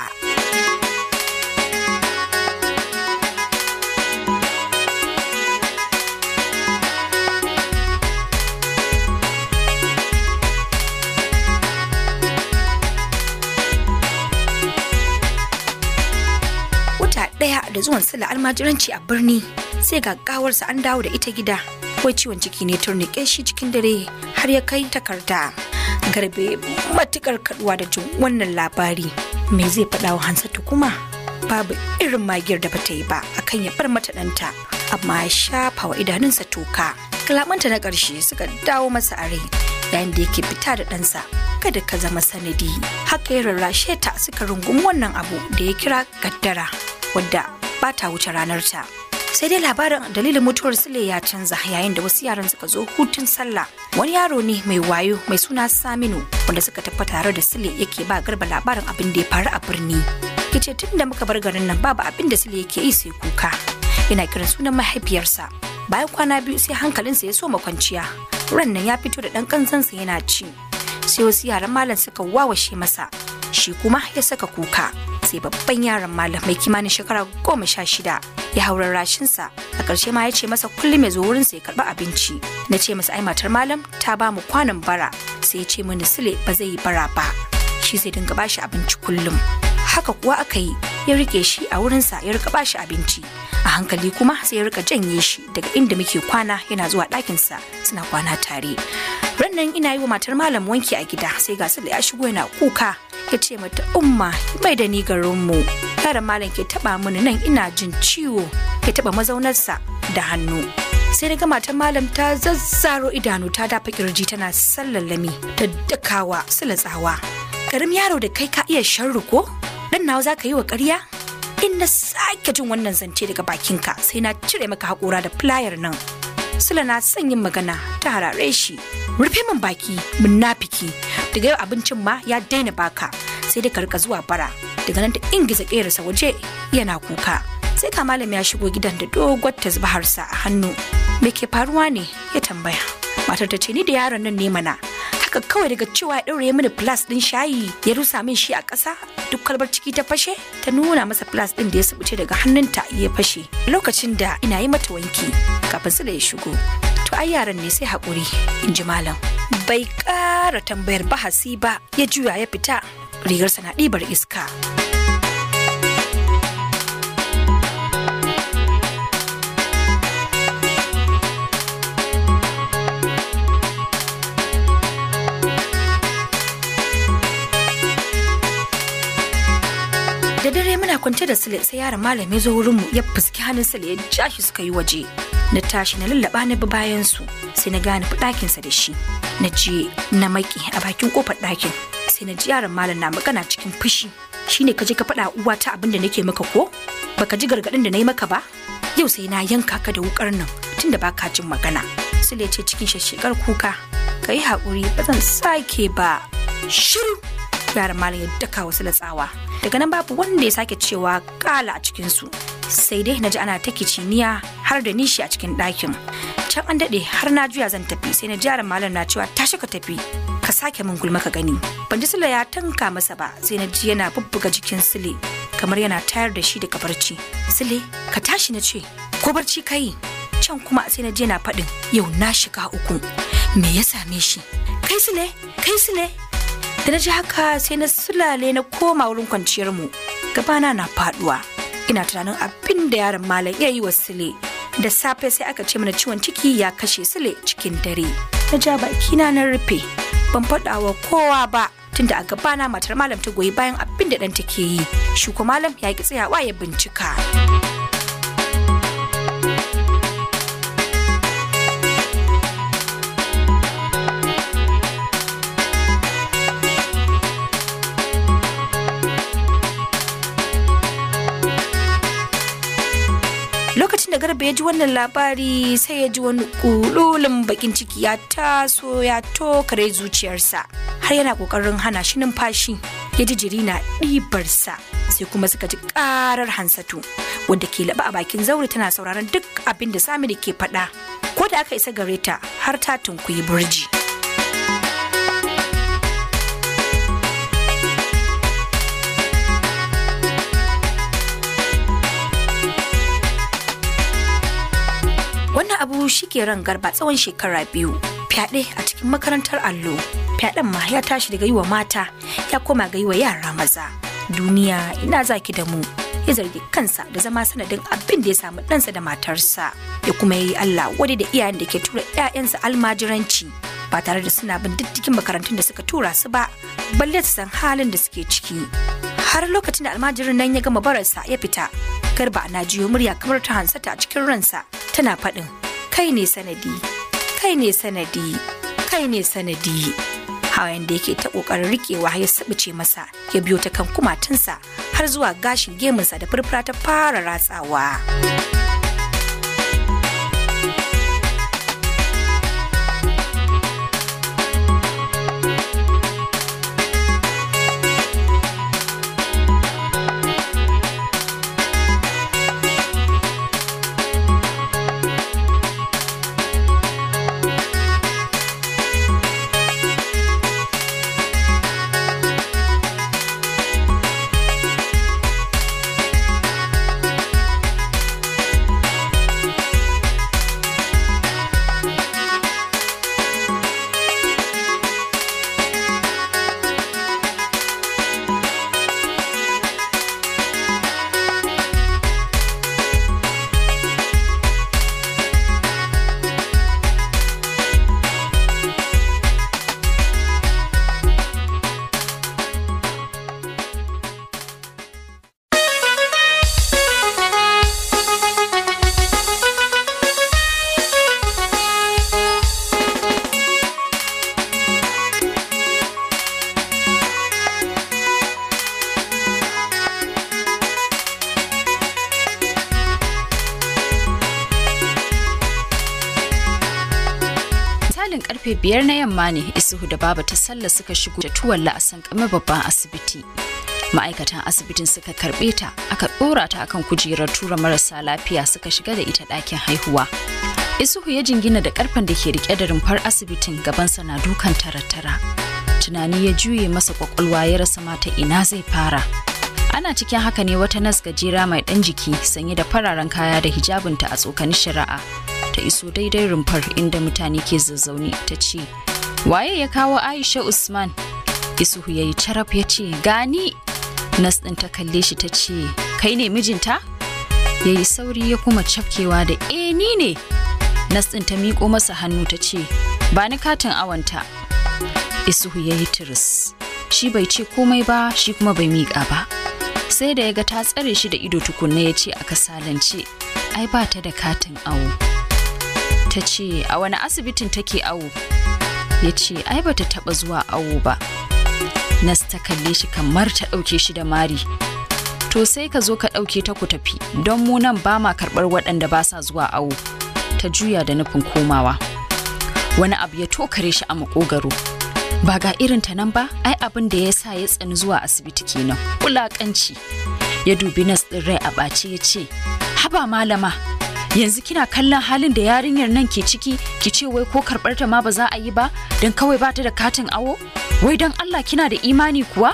Daya da zuwan Sula almajiranci a birni sai ga gawarsa an dawo da ita gida. Wai ciwon ciki ne turnike shi cikin dare har ya kai takarda. Garbe matukar kaduwa da jin wannan labari. Me zai faɗa wa Hansatu kuma? Babu irin magiyar da bata yi ba akan ya bar mata ɗanta, amma ya shafa wa idanunsa toka. Kalamanta na ƙarshe suka dawo masa a rai yayin da yake fita da ɗansa. Kada ka zama sanadi. Haka ya rarrashe ta suka rungumi wannan abu da ya kira gaddara, wadda ba ta wuce ranarta. Sai dai labarin dalilin mutuwar Sule ya canza yayin da wasu yaran suka zo hutun sallah. Wani yaro ne mai wayo mai suna Saminu wanda suka tafi tare da Sule yake ba Garba labarin abin da ya faru a birni. Yace tun da muka bar garin nan babu abin da Sule yake yi sai kuka. Yana kiran sunan mahaifiyarsa. Bayan kwana biyu sai hankalinsa ya soma kwanciya. Ran nan ya fito da ɗan kanzansa yana ci. Sai wasu yaran malam suka wawashe masa. Shi kuma ya saka kuka. Sai babban yaron malam mai kimanin shekara goma sha shida ya haura rashinsa. A ƙarshe ma ya ce masa kullum ya zo wurinsa ya karɓi abinci. Na ce masa ai matar malam ta ba mu kwanon bara. Sai ya ce mini Sule ba zai yi bara ba, shi zai dinga ba shi abinci kullum. Haka kuwa aka yi, ya rike shi a wurinsa ya rika ba shi abinci. A hankali kuma sai ya rika janye shi daga inda muke kwana yana zuwa ɗakinsa suna kwana tare. Rannan ina yi wa matar malam wanki a gida sai ga Sule ya shigo yana kuka. Ya ce mata, umma bai da ni garinmu. Yaron malam ke taba mini nan ina jin ciwo. Ya taba mazaunarsa da hannu. Sai daga matar malam ta zazzaro idanu ta dafa kirji tana sallallami ta dakawa Sule tsawa. Karim yaro da kai ka iya sharru ko? Dan nawa zaka yi wa ƙarya? In na sake jin wannan zance daga bakinka sai na cire maka haƙora da flayar nan. Sule na son yin magana ta harare shi. Rufe min baki, munafiki. Daga yau abincin ma ya daina baka. Sai dai ka rika zuwa bara. Daga nan ta ingiza ƙerarsa waje yana kuka. Sai ka malam ya shigo gidan da dogon tasbaharsa a hannu. Me ke faruwa ne? Ya tambaya. Matar ta ce ni da yaron nan ne mana. Haka kawai daga cewa ya ɗaure mini plus ɗin shayi ya rusa min shi a ƙasa. Duk kalbar ciki ta fashe, ta nuna masa plus ɗin da ya subuce daga hannunta ya fashe. Lokacin da ina yi mata wanki kafin Sule ya shigo. To ai yaran ne sai haƙuri, in ji malam. Bai ƙara tambayar bahasi ba, ya juya ya fita, rigarsa na ɗibar iska. kwance da Sule sai yaron malam ya zo wurin mu ya fuski hannun Sule ya ja shi suka yi waje. Na tashi na lallaba na bi bayan su sai na gane ɗakin sa da shi. Na je na maki a bakin kofar ɗakin sai na ji yaron malam na magana cikin fushi. Shine ka je ka faɗa uwata abin da nake maka ko? Baka ji gargaɗin da na yi maka ba? Yau sai na yanka ka da wukar nan tunda baka jin magana. Sule ce cikin shashshekar kuka. Ka yi haƙuri ba zan sake ba. Shiru! Yaran malam ya daka wasu latsawa. Daga nan babu wanda ya sake cewa kala a cikinsu. Sai dai na ji ana ta kiciniya har da nishi a cikin ɗakin. Can an daɗe har na juya zan tafi sai na ji yaran malam na cewa tashi ka tafi. Ka sake min gulma ka gani. Ban ji Sule ya tanka masa ba sai na ji yana bubbuga jikin Sule kamar yana tayar da shi daga barci. Sule ka tashi na ce ko barci ka yi? Can kuma sai na je na faɗin yau na shiga uku. Me ya same shi? Kai Sule, kai Sule. Da na ji haka sai na sulale na koma wurin kwanciyar mu. Gabana na faduwa. Ina tunanin abin da yaron malam ya yi wa Sule. Da safe sai aka ce mana ciwon ciki ya kashe Sule cikin dare. Na ja bakina na rufe. Ban faɗa wa kowa ba. Tunda a gabana matar malam ta goyi bayan abin da ɗan take yi. Shi kuma malam ya ki tsayawa ya bincika. Lokacin da Garba ya ji wannan labari sai ya ji wani kululin bakin ciki ya taso ya tokare zuciyarsa har yana kokarin hana shi numfashi. Ya ji jiri na ɗibarsa sai kuma suka ji ƙarar Hansatu wanda ke laɓa a bakin zaure tana sauraron duk abin da Saminu ke faɗa. Ko da aka isa gare ta har ta tunkuyi burji. Wannan abu shi ke ran Garba tsawon shekara biyu. Fyaɗe a cikin makarantar allo. Fyaɗen ma ya tashi daga yi wa mata ya koma ga yi wa yara maza. Duniya ina zaki da mu. Ya zargi kansa da zama sanadin abin da ya samu ɗansa da matarsa. Ya kuma yi Allah wadai da iyayen da ke tura ‘ya'yansa almajiranci ba tare da suna bin diddigin makarantun da suka tura su ba. Balle su san halin da suke ciki. Har lokacin da almajirin nan ya gama bararsa ya fita. Garba na jiyo murya kamar ta Hansata a cikin ransa tana faɗin kai ne sanadi kai ne sanadi kai ne sanadi. Hawayen da yake ta ƙoƙarin riƙewa ya sabuce masa ya biyo ta kan kumatunsa har zuwa gashin gemunsa da furfura ta fara ratsawa. karfe biyar na yamma ne Isuhu da Baba ta Sallah suka shigo da tuwalla a sankame babban asibiti. Ma'aikatan asibitin suka karbe ta, aka dora ta akan kujerar tura marasa lafiya suka shiga da ita ɗakin haihuwa. Isuhu ya jingina da karfen da ke rike da rumfar asibitin gabansa na dukan tarattara. Tunani ya juye masa kwakwalwa ya rasa mata ina zai fara. Ana cikin haka ne wata nas gajera mai ɗan jiki sanye da fararen kaya da hijabinta a tsokani shari'a. Ta iso daidai rumfar inda mutane ke zazzaune ta ce, waye ya kawo Aisha Usman? Isuhu ya yi caraf ya ce, gani. Nas ɗin ta kalle shi ta ce, kai ne mijinta? Ya yi sauri ya kuma cafkewa da e ni ne. Nas ɗin ta miƙo masa hannu ta ce, ba ni katin awanta. Isuhu ya yi tiris. Shi bai ce komai ba, shi kuma bai miƙa ba. sai da ya ga ta tsare shi da ido tukunna ya ce a kasalance, ai ba ta da katin awo. Ta ce, a wani asibitin take awo? Ya ce, ai ba ta taɓa zuwa awo ba. Nas ta kalle shi kamar ta ɗauke shi da mari. To sai ka zo ka ɗauke ta ku tafi, don mu nan ba ma karɓar waɗanda ba sa zuwa awo. Ta juya da nufin komawa. Wani abu ya tokare shi a makogaro. Ba ga irin ta nan ba, ai abin da ya sa ya tsani zuwa asibiti kenan. Wulaƙanci. Ya dubi Nas ɗin rai a ɓace ya ce, haba malama, yanzu kina kallon halin da yarinyar nan ke ciki, ki ce wai ko karɓar ta ma ba za a yi ba, don kawai ba ta da katin awo? Wai don Allah kina da imani kuwa?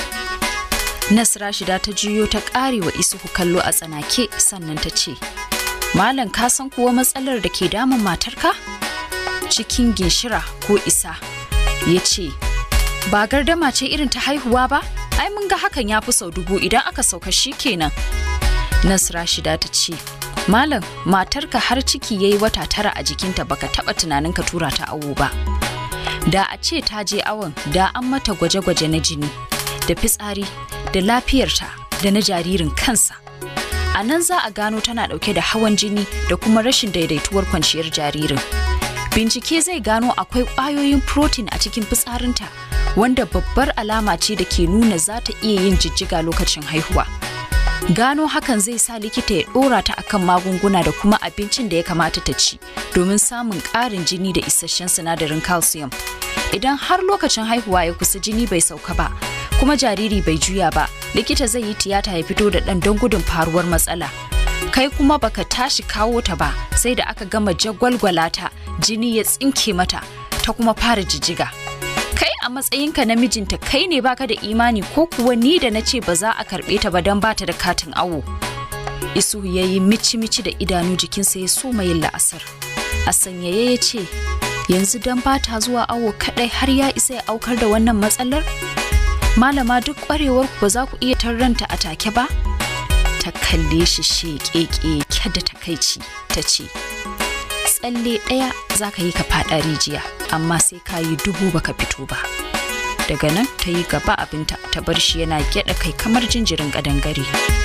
Nas Rashida ta juyo ta ƙare wa Isuhu kallo a tsanake sannan ta ce, Malam ka san kuwa matsalar da ke damun matarka? Cikin ginshira ko isa, ya ce, ba gardama ce irin ta haihuwa ba? Ai mun ga hakan ya fi sau dubu idan aka sauka shi kenan. Nas Rashida ta ce, Malam, matarka har ciki yayi wata tara a jikinta baka taɓa tunanin ka tura ta awo ba. Da a ce ta je awon, da an mata gwaje-gwaje na jini, da fitsari, da lafiyarta, da na jaririn kansa. A nan za a gano tana ɗauke da hawan jini da kuma rashin daidaituwar kwanciyar jaririn. Bincike zai gano akwai ƙwayoyin protein a cikin fitsarinta, wanda babbar alama ce da ke nuna za ta iya yin jijjiga lokacin haihuwa. Gano hakan zai sa likita ya ɗora ta akan magunguna da kuma abincin da ya kamata ta ci domin samun ƙarin jini da isasshen sinadarin calcium. Idan har lokacin haihuwa ya kusa jini bai sauka ba, kuma jariri bai juya ba, likita zai yi tiyata ya fito da ɗan don gudun faruwar matsala. Kai kuma baka tashi kawo ta ba sai da aka gama jagwalgwala ta, jini ya tsinke mata, ta kuma fara jijjiga. Kai a matsayinka na mijinta kai ne baka da imani ko kuwa ni da na ce ba za a karɓe ta ba don bata da katin awo. Isuhu ya yi mici-mici da idanu jikinsa ya so yin la'asar. A sanyaye ya ce, yanzu don bata zuwa awo kaɗai har ya isa ya aukar da wannan matsalar? Malama duk ƙwarewar ku ba za ku iya tarranta a take ba? Ta kalle shi sheƙeƙe kyadda takaici ta ce, tsalle ɗaya za ka yi ka faɗa rijiya, amma sai ka yi dubu baka fito ba. Daga nan ta yi gaba abinta ta bar shi yana gyaɗa kai kamar jinjirin ƙadangare.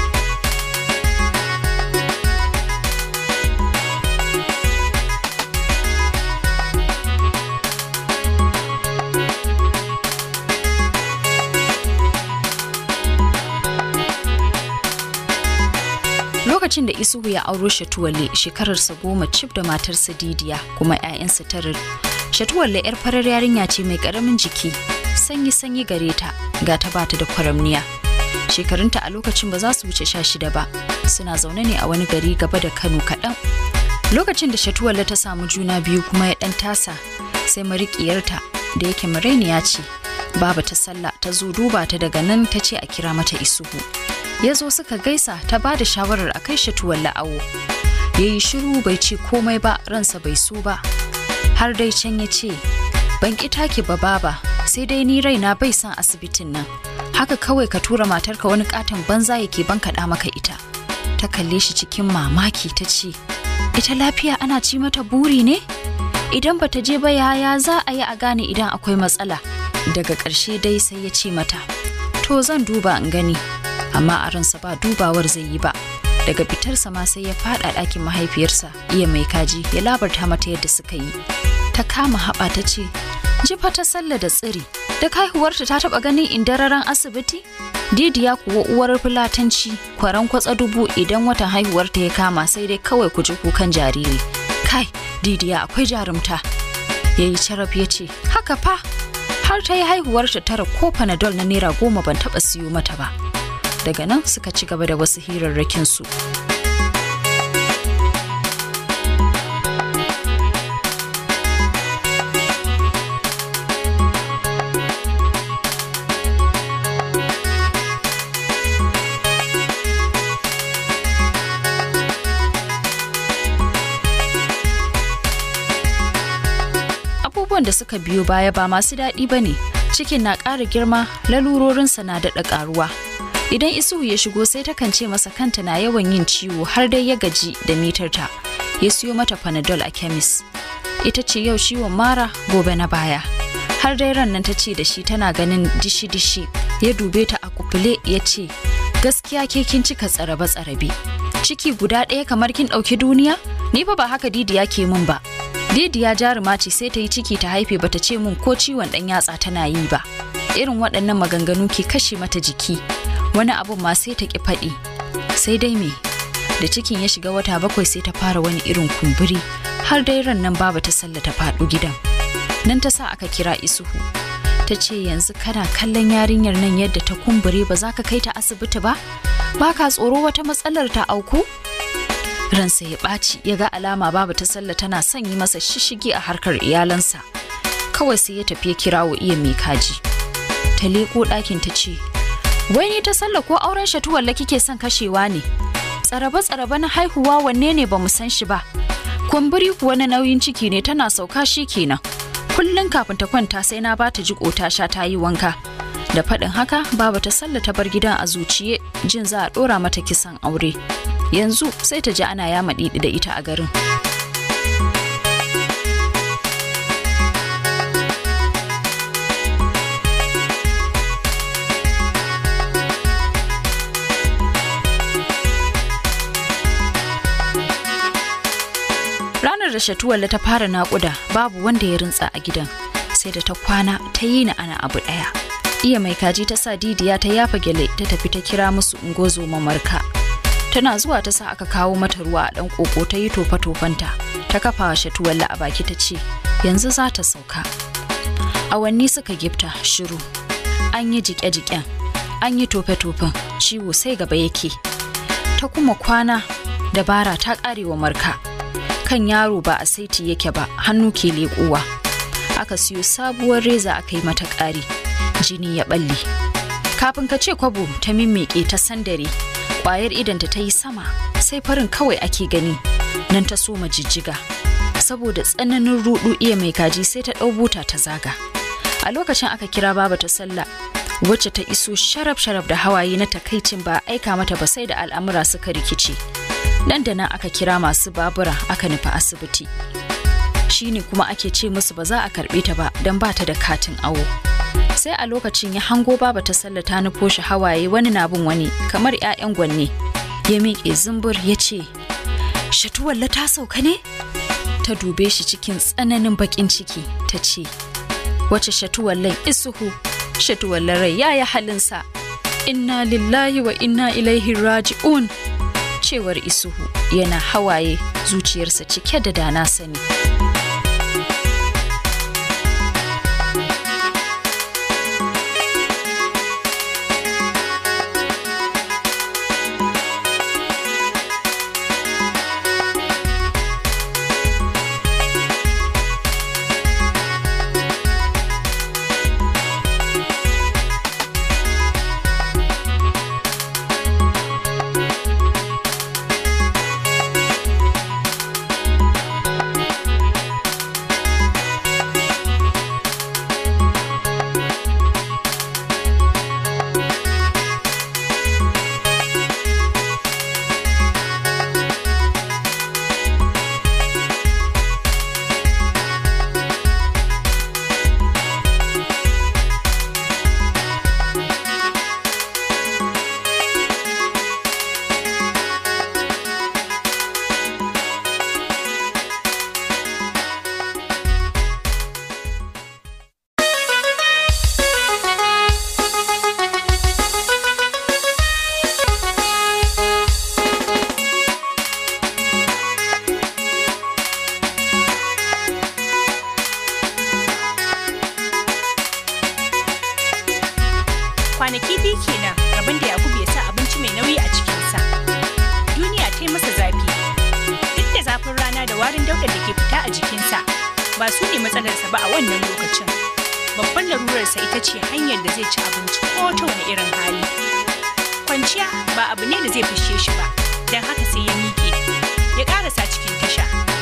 Lokacin da Isuhu ya auro Shatuwalle shekararsa goma cif da matarsa Didiya kuma 'ya'yansa tara. Shatuwalle 'yar farar yarinya ce mai ƙaramin jiki, sanyi-sanyi gare ta, ga ta bata da kwaramniya. Shekarunta a lokacin ba za su wuce sha shida ba, suna zaune ne a wani gari gaba da Kano kaɗan. Lokacin da Shatuwalle ta samu juna biyu kuma ya ɗan tasa, sai mariƙiyarta da yake marainiya ce, Baba ta Sallah ta zo duba ta, daga nan ta ce a kira mata Isuhu. Ya zo suka gaisa, ta ba da shawarar a kai Shatuwalle awo. Ya yi shiru bai ce komai ba, ransa bai so ba. Har dai can ya ce, ban ƙi take ba baba, sai dai ni raina bai san asibitin nan. Haka kawai ka tura matarka wani katon banza yake ban kaɗa maka ita. Ta kalle shi cikin mamaki ta ce, ita lafiya ana ci mata buri ne? Idan bata je ba yaya za a yi a gane idan akwai matsala? Daga ƙarshe dai sai ya ce mata, to zan duba in gani. Amma a ransa ba dubawar zai yi ba. Daga fitarsa ma sai ya fada ɗakin mahaifiyarsa, iya mai kaji, ya labarta mata yadda suka yi. Ta kama haɓa ta ce, jifa ta Sallah da tsiri, da haihuwarta ta taɓa ganin indararen asibiti? Didiya kuwa uwar fulatanci, kwaran kwatsa dubu idan watan haihuwarta ya kama sai dai kawai ku ji kukan jariri. Kai, Didiya akwai jarumta. Ya yi carab ya ce, haka fa, har ta yi haihuwarta tara ko panadol na naira goma ban taɓa siyo mata ba. Daga nan suka ci gaba da wasu hirarrakinsu. Abubuwan da suka biyo baya ba masu daɗi ba ne, cikin na ƙara girma, lalurorinsa na daɗa ƙaruwa. Idan Isuhu ya shigo sai takan ce masa kanta na yawan yin ciwo har dai ya gaji da mitarta. Ya siyo mata panadol a kemis. Ita ce yau ciwon mara, gobe na baya. Har dai ran nan ta ce da shi tana ganin dishi-dishi. Ya dube ta a kufule ya ce, gaskiya gaskiya ke kin cika tsarabe-tsarabe. Ciki guda ɗaya kamar kin ɗauki duniya? Ni fa ba haka Didiya ke min ba. Didiya jaruma ce sai ta yi ciki ta haife bata ce min ko ciwon ɗan yatsa tana yi ba. Irin waɗannan maganganu ke kashe mata jiki. Wani abun ma sai ta ƙi faɗi. Sai dai me? Da cikin ya shiga wata bakwai sai ta fara wani irin kumburi. Har dai ran nan baba ta Sallah ta faɗo gidan. Nan ta sa aka kira Isuhu. Ta ce yanzu kana kallon yarinyar nan yadda ta kumbure ba za ka kai ta asibiti ba? Ba ka tsoro wata matsalar ta auku? Ransa ya ɓaci ya ga alama baba ta Sallah tana son yi masa shishigi a harkar iyalansa. Kawai sai ya tafi ya kirawo iya mai kaji. Ta leƙo ɗakin ta ce, wai ni ta Sallah ko auren Shatuwalla kike son kashewa ne? Tsarabe-tsarabe na haihuwa wanne ne ba mu san shi ba? Kumburi kuwa na nauyin ciki ne tana sauka shi kenan. Kullum kafin ta kwanta sai na bata jiko ta sha ta yi wanka. Da faɗin haka baba ta Sallah ta bar gidan a zuciye jin za a ɗora mata kisan aure. Yanzu sai ta ji ana yama ɗiɗi da ita a garin. Ranar da Shatuwalla ta fara naƙuda babu wanda ya rintsa a gidan sai da ta kwana ta yi na ana abu ɗaya. Iya mai kaji ta sa Didiya ta yafa gyale ta tafi ta kira musu ungozo mamarka. Tana zuwa ta sa aka kawo mata ruwa a ɗan ƙoƙo ta yi tofa-tofanta ta kafa wa Shatuwalla a baki ta ce yanzu za ta sauka. Awanni suka gifta shiru. An yi jiƙe-jiƙen, an yi tofe-tofen ciwo sai gaba yake. Ta kuma kwana dabara ta ƙare wa marka. Kan yaro ba a saiti yake ba hannu ke leƙowa. Aka siyo sabuwar reza aka yi mata ƙari jini ya ɓalle. Kafin ka ce kwabo ta mimmiƙe ta sandare ƙwayar idanta ta yi sama sai farin kawai ake gani. Nan ta soma jijjiga saboda tsananin ruɗu iya mai kaji sai ta ɗau buta ta zaga. A lokacin aka kira baba ta Sallah wacce ta iso sharaf-sharaf da hawaye na takaicin ba aika mata ba sai da al'amura suka rikice. Nan da nan aka kira masu babura aka nufi asibiti. Shi ne kuma ake ce musu ba za a karɓe ta ba don ba ta da katin awo. Sai a lokacin ya hango baba ta Sallah ta nufo shi hawaye wani na bin wani kamar 'ya'yan gwanne. Ya miƙe zumbur ya ce, Shatuwalla ta sauka ne? Ta dube shi cikin tsananin baƙin ciki ta ce, wace Shatuwallan Isuhu? Shatuwalla rai ya yi halinsa. Inna lillahi wa inna ilaihi raji'un. Cewar Isuhu yana hawaye zuciyarsa cike da dana sani. Kwanaki biyu kenan rabin da Yakubu ya sa abinci mai nauyi a cikinsa. Duniya ta yi masa zafi. Duk da zafin rana da warin daudar da ke fita a jikinsa ba su ne matsalarsa ba a wannan lokacin. Babban larurarsa ita ce hanyar da zai ci abinci ko ta wani irin hali. Kwanciya ba abu ne da zai fushe shi ba, don haka sai ya miƙe. Ya ƙarasa cikin tasha.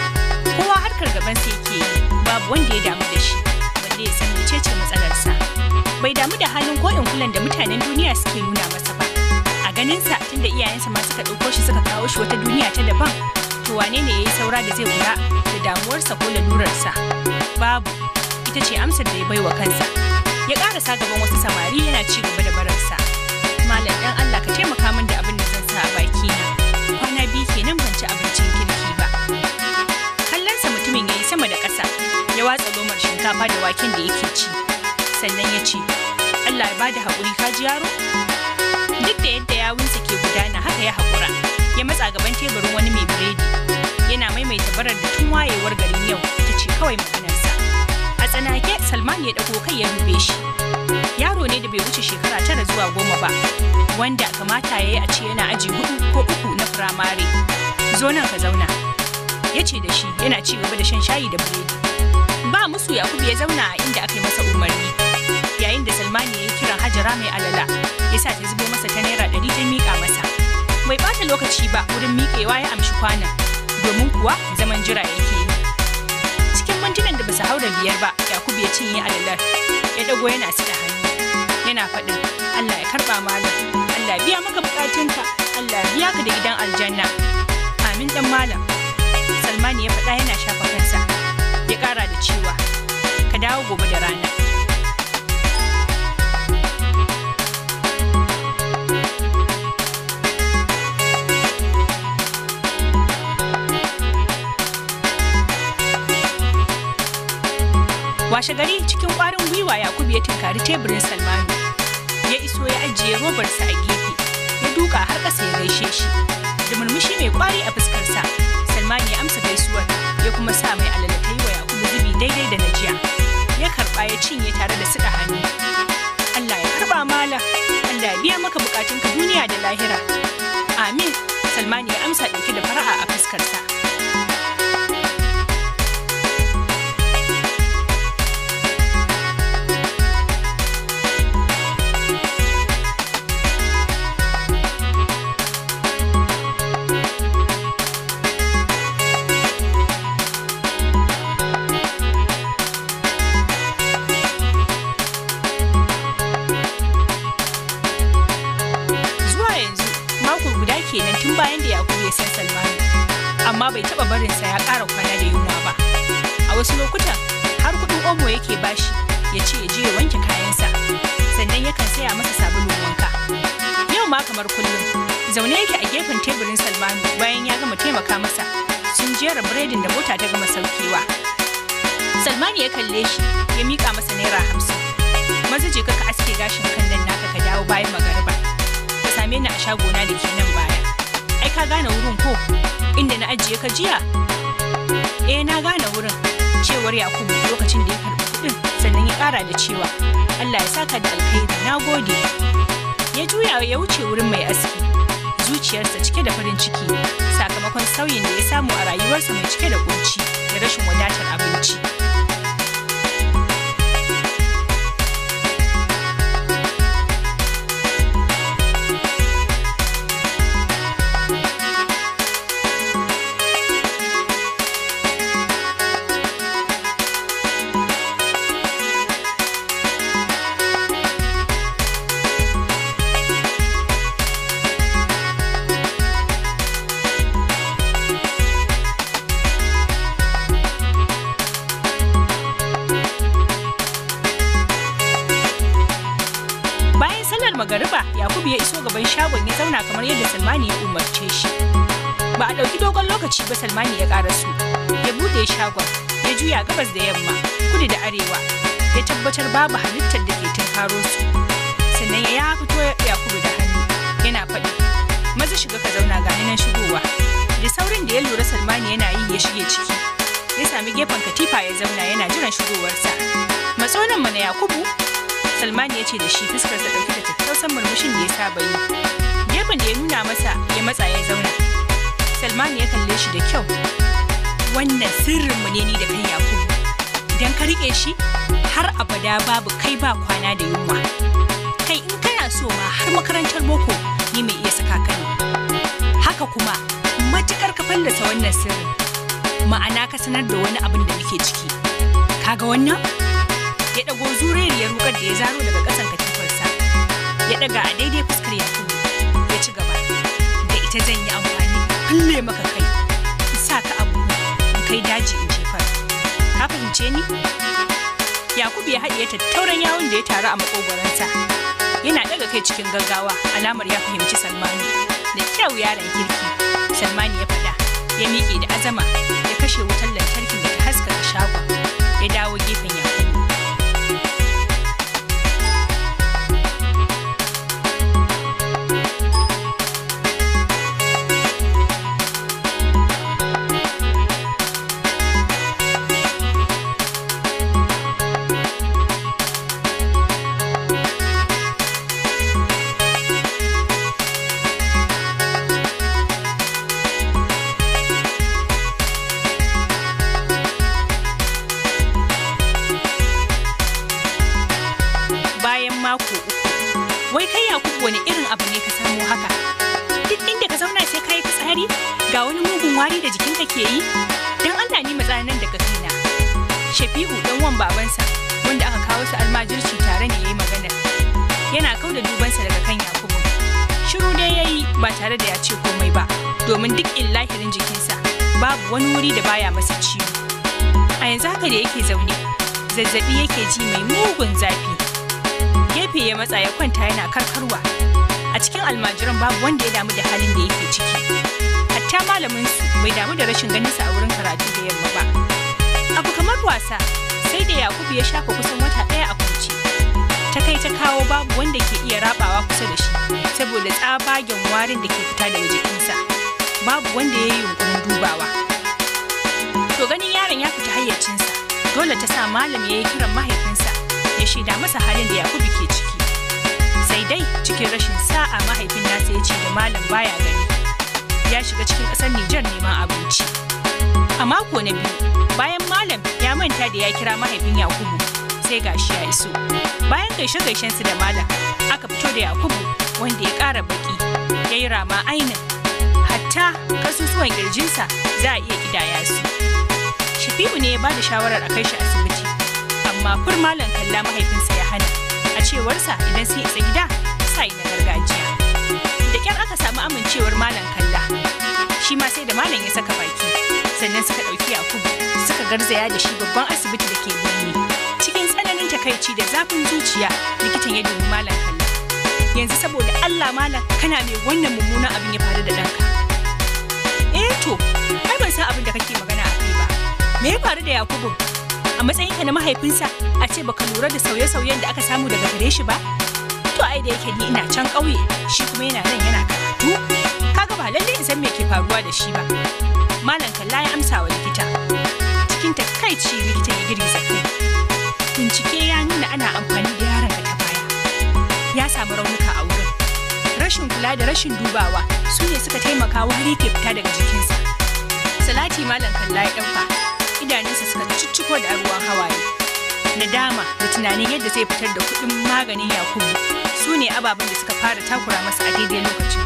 Kowa harkar gabansa yake yi, babu wanda ya damu da shi, balle ya san mecece matsalarsa. Bai damu da halin ko in kulan da mutanen duniya suke nuna masa ba. A ganinsa tunda iyayensa ma suka ɗauko shi suka kawo shi wata duniya ta daban, to wane ne ya yi saura da zai kula da damuwarsa ko lalurarsa? Babu, ita ce amsar da ya baiwa kansa. Ya ƙarasa gaban wasu samari yana ci gaba da bararsa. malam dan Allah ka taimaka min da abin da zan sa a baki na. Kwana biyu kenan ban ci abincin kirki ba. Kallonsa mutumin ya yi sama da ƙasa, ya watsa lomar shinkafa da waken da yake ci. Sannan ya ce, Allah ya bada haƙuri ka ji yaro? Duk da yadda yawunsa ke gudana haka ya haƙura, ya matsa gaban teburin wani mai biredi. Yana maimaita barar da tun wayewar garin yau ita ce kawai maganarsa. A tsanake Salman ya ɗago kai ya dube shi. Yaro ne da bai wuce shekara tara zuwa goma ba, wanda kamata ya yi a ce yana aji hudu ko uku na firamare. Zo nan ka zauna, ya ce da shi yana ci gaba da shan shayi da biredi. Ba musu Yakubu ya zauna a inda aka yi masa umarni. Yayin da Salmani ya yi kiran Hajara mai alala, ya sa ta zubo masa ta naira ɗari ta miƙa masa. Bai ɓata lokaci ba wurin miƙewa ya amshi kwanan, domin kuwa zaman jira yake yi. Cikin mintunan da basu haura biyar ba, Yakubu ya cinye alalar, ya ɗago yana siɗa hannu. Yana faɗin, Allah ya karɓa malam, Allah biya maka buƙatunka, Allah biya ka da gidan aljanna. Amin ɗan malam. Salmani ya faɗa yana shafa kansa, ya ƙara da cewa, ka dawo gobe da rana. Washe gari cikin ƙwarin gwiwa Yakubu ya tunkari teburin Salmanu. Ya iso ya ajiye robarsa a gefe, ya duka har ƙasa ya gaishe shi. Da murmushi mai ƙwari a fuskarsa, Salmanu ya amsa gaisuwar, ya kuma sa mai alala ta yi wa Yakubu zubi daidai da na jiya. Ya karɓa ya cinye tare da siɗa hannu. Allah ya karɓa mala, Allah ya biya maka buƙatunka duniya da lahira. Amin. Salmanu ya amsa ɗauke da fara'a a fuskarsa. Kenan tun bayan da Yakubu ya san Salmanu, amma bai taɓa barinsa ya ƙara kwana da yunwa ba. A wasu lokutan har kuɗin omo yake bashi ya ce ya je ya wanke kayansa, sannan yakan saya masa sabulun wanka. Yau ma kamar kullum zaune yake a gefen teburin Salmanu bayan ya gama taimaka masa, sun jera biredin da mota ta gama saukewa. Salmanu ya kalle shi ya miƙa masa naira hamsin. Maza je ka aske gashin kan nan naka ka dawo bayan magariba. Ka same ni a shagona da ke nan baya. Ai ka gane wurin ko inda na ajiye ka jiya? Eh na gane wurin, cewar Yakubu lokacin da ya karɓi kuɗin, sannan ya ƙara da cewa Allah ya saka da alkhairi, na gode. Ya juya ya wuce wurin mai aski, zuciyarsa cike da farin ciki sakamakon sauyin da ya samu a rayuwarsa mai cike da kunci da rashin wadatar abinci. Magariba Yakubu ya iso gaban shagon ya zauna kamar yadda Salmani ya umarce shi. Ba a ɗauki dogon lokaci ba Salmani ya ƙaraso, ya buɗe shagon, ya juya gabas da yamma, kudu da arewa, ya tabbatar babu halittar da ke tunkaro su. Sannan ya fito Yakubu da hannu, yana faɗi, maza shiga ka zauna ga nan shigowa. Da saurin da ya lura Salmani yana yi ya shige ciki, ya sami gefen katifa ya zauna yana jiran shigowarsa. Matso nan mana Yakubu, Salmani ya ce da shi, fuskarsa ɗauke da tattausan murmushin da ya saba yi. Gefen da ya nuna masa ya matsa ya zauna. Salmani ya kalle shi da kyau. Wannan sirrinmu ne ni da kai Yakubu. Idan ka riƙe shi, har abada babu kai ba kwana da yunwa. Kai in kana so ma har makarantar boko ni mai iya saka ka ne. Haka kuma matuƙar ka fallasa wannan sirrin, ma'ana ka sanar da wani abin da muke ciki. Kaga wannan? Ya ɗago zuriyar rukar da ya zaro daga ƙasan katifarsa, ya ɗaga a daidai fuskar Yakubu, ya ci gaba. Da ita zan yi amfani, kulle maka kai, in sa ka abu, in kai daji in jefar. Ka fahimce ni? Yakubu ya haɗiye tattauran yawon da ya taru a maƙogwaronsa. yana ɗaga kai cikin gaggawa alamar ya fahimci Salmanu. Da kyau yaron kirki, Salmanu ya faɗa, ya miƙe da azama ya kashe wutar lantarkin da ta haskaka shagon, ya dawo gefen Yakubu. Mako uku. Wai kai Yakubu wani irin abu ne ka samu haka? Duk inda ka zauna sai ka yi fitsari? Ga wani mugun wari da jikinka ke yi? Don Allah ni matsa nan daga kaina. Shafi'u dan wan babansa wanda aka kawo su almajirci tare ne yayi magana. Yana kauda dubansa daga kan Yakubu. Shiru dai yayi ba tare da ya ce komai ba, domin duk illahirin jikinsa babu wani wuri da baya masa ciwo. A yanzu haka da yake zaune, zazzabi yake ji mai mugun zafi. Gefe ya matsa ya kwanta yana karkarwa. A cikin almajiran babu wanda ya damu da halin da yake ciki. Hatta malamin su bai damu da rashin ganin sa a wurin karatu da yamma ba. Abu kamar wasa, sai da Yakubu ya shafa kusan wata ɗaya a kwance. Ta kai ta kawo babu wanda ke iya rabawa kusa da shi saboda tsabagen warin da ke fita daga jikinsa. Babu wanda ya yi yunkurin dubawa. To ganin yaron ya fita hayyacinsa, dole ta sa malam ya yi kiran mahaifinsa ya shaida masa halin da Yakubu ke ciki. Sai dai cikin rashin sa'a mahaifin nasa ya ce da malam baya gani. Ya shiga cikin ƙasar Nijar neman abinci. A mako na biyu, bayan malam ya manta da ya kira mahaifin Yakubu, sai gashi ya iso. Bayan gaishe-gaishen su da malam, aka fito da Yakubu wanda ya ƙara baki, ya yi rama ainin. Hatta kasusuwan ƙirjinsa za a iya ƙidaya su. Shafi'u ne ya ba da shawarar a kai shi asibiti. Amma fur malam Kalla mahaifinsa ya hana, a cewarsa idan sun isa gida sa yi na gargajiya. Da kyar aka samu amincewar malam Kalla, shi ma sai da malam ya saka baki, sannan suka ɗauki Yakubu suka garzaya da shi babban asibiti da ke birni. Cikin tsananin takaici da zafin zuciya likitan ya dubi malam Kalla. Yanzu saboda Allah malam kana mai wannan mummunan abin ya faru da ɗanka. Eh to, ai ban san abin da kake magana a kai ba. Me ya faru da Yakubu? A matsayinka na mahaifinsa a ce baka lura da sauye-sauyen da aka samu daga gare shi ba? To ai da yake ni ina can ƙauye, shi kuma yana nan yana karatu. Kaga ba lallai in san me ke faruwa da shi ba. Malam Kalla ya amsa wa likita. Cikin takaici likitan ya girgiza kai. Bincike ya nuna ana amfani da yaron ka ta baya. Ya samu raunuka a wurin. Rashin kula da rashin dubawa su ne suka taimaka wari ke fita daga jikinsa. Salati malam Kalla ya ɗauka. Idanunsa suka cicciko da ruwan hawaye. Nadama da tunanin yadda zai fitar da kuɗin maganin Yakubu su ne ababen da suka fara takura masa a daidai lokacin.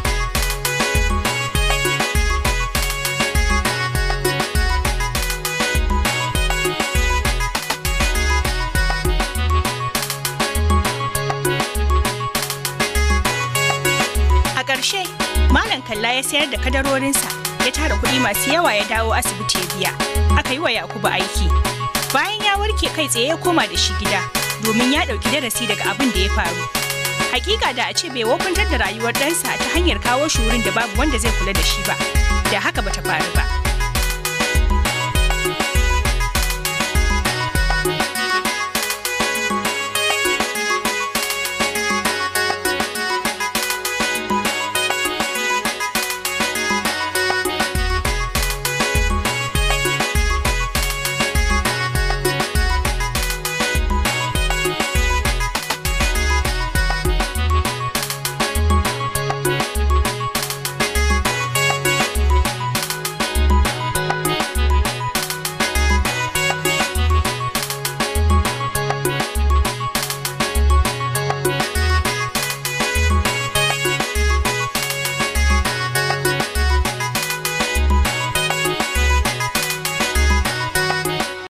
A ƙarshe, Malam Kalla ya sayar da kadarorinsa, ya tara kuɗi masu yawa ya dawo asibiti ya biya. Aka yi wa Yakubu aiki. Bayan ya warke kai tsaye ya koma da shi gida domin ya ɗauki darasi daga abin da ya faru. Hakika da a ce bai wofantar da rayuwar ɗansa ta hanyar kawo shi wurin da babu wanda zai kula da shi ba, da haka bata faru ba.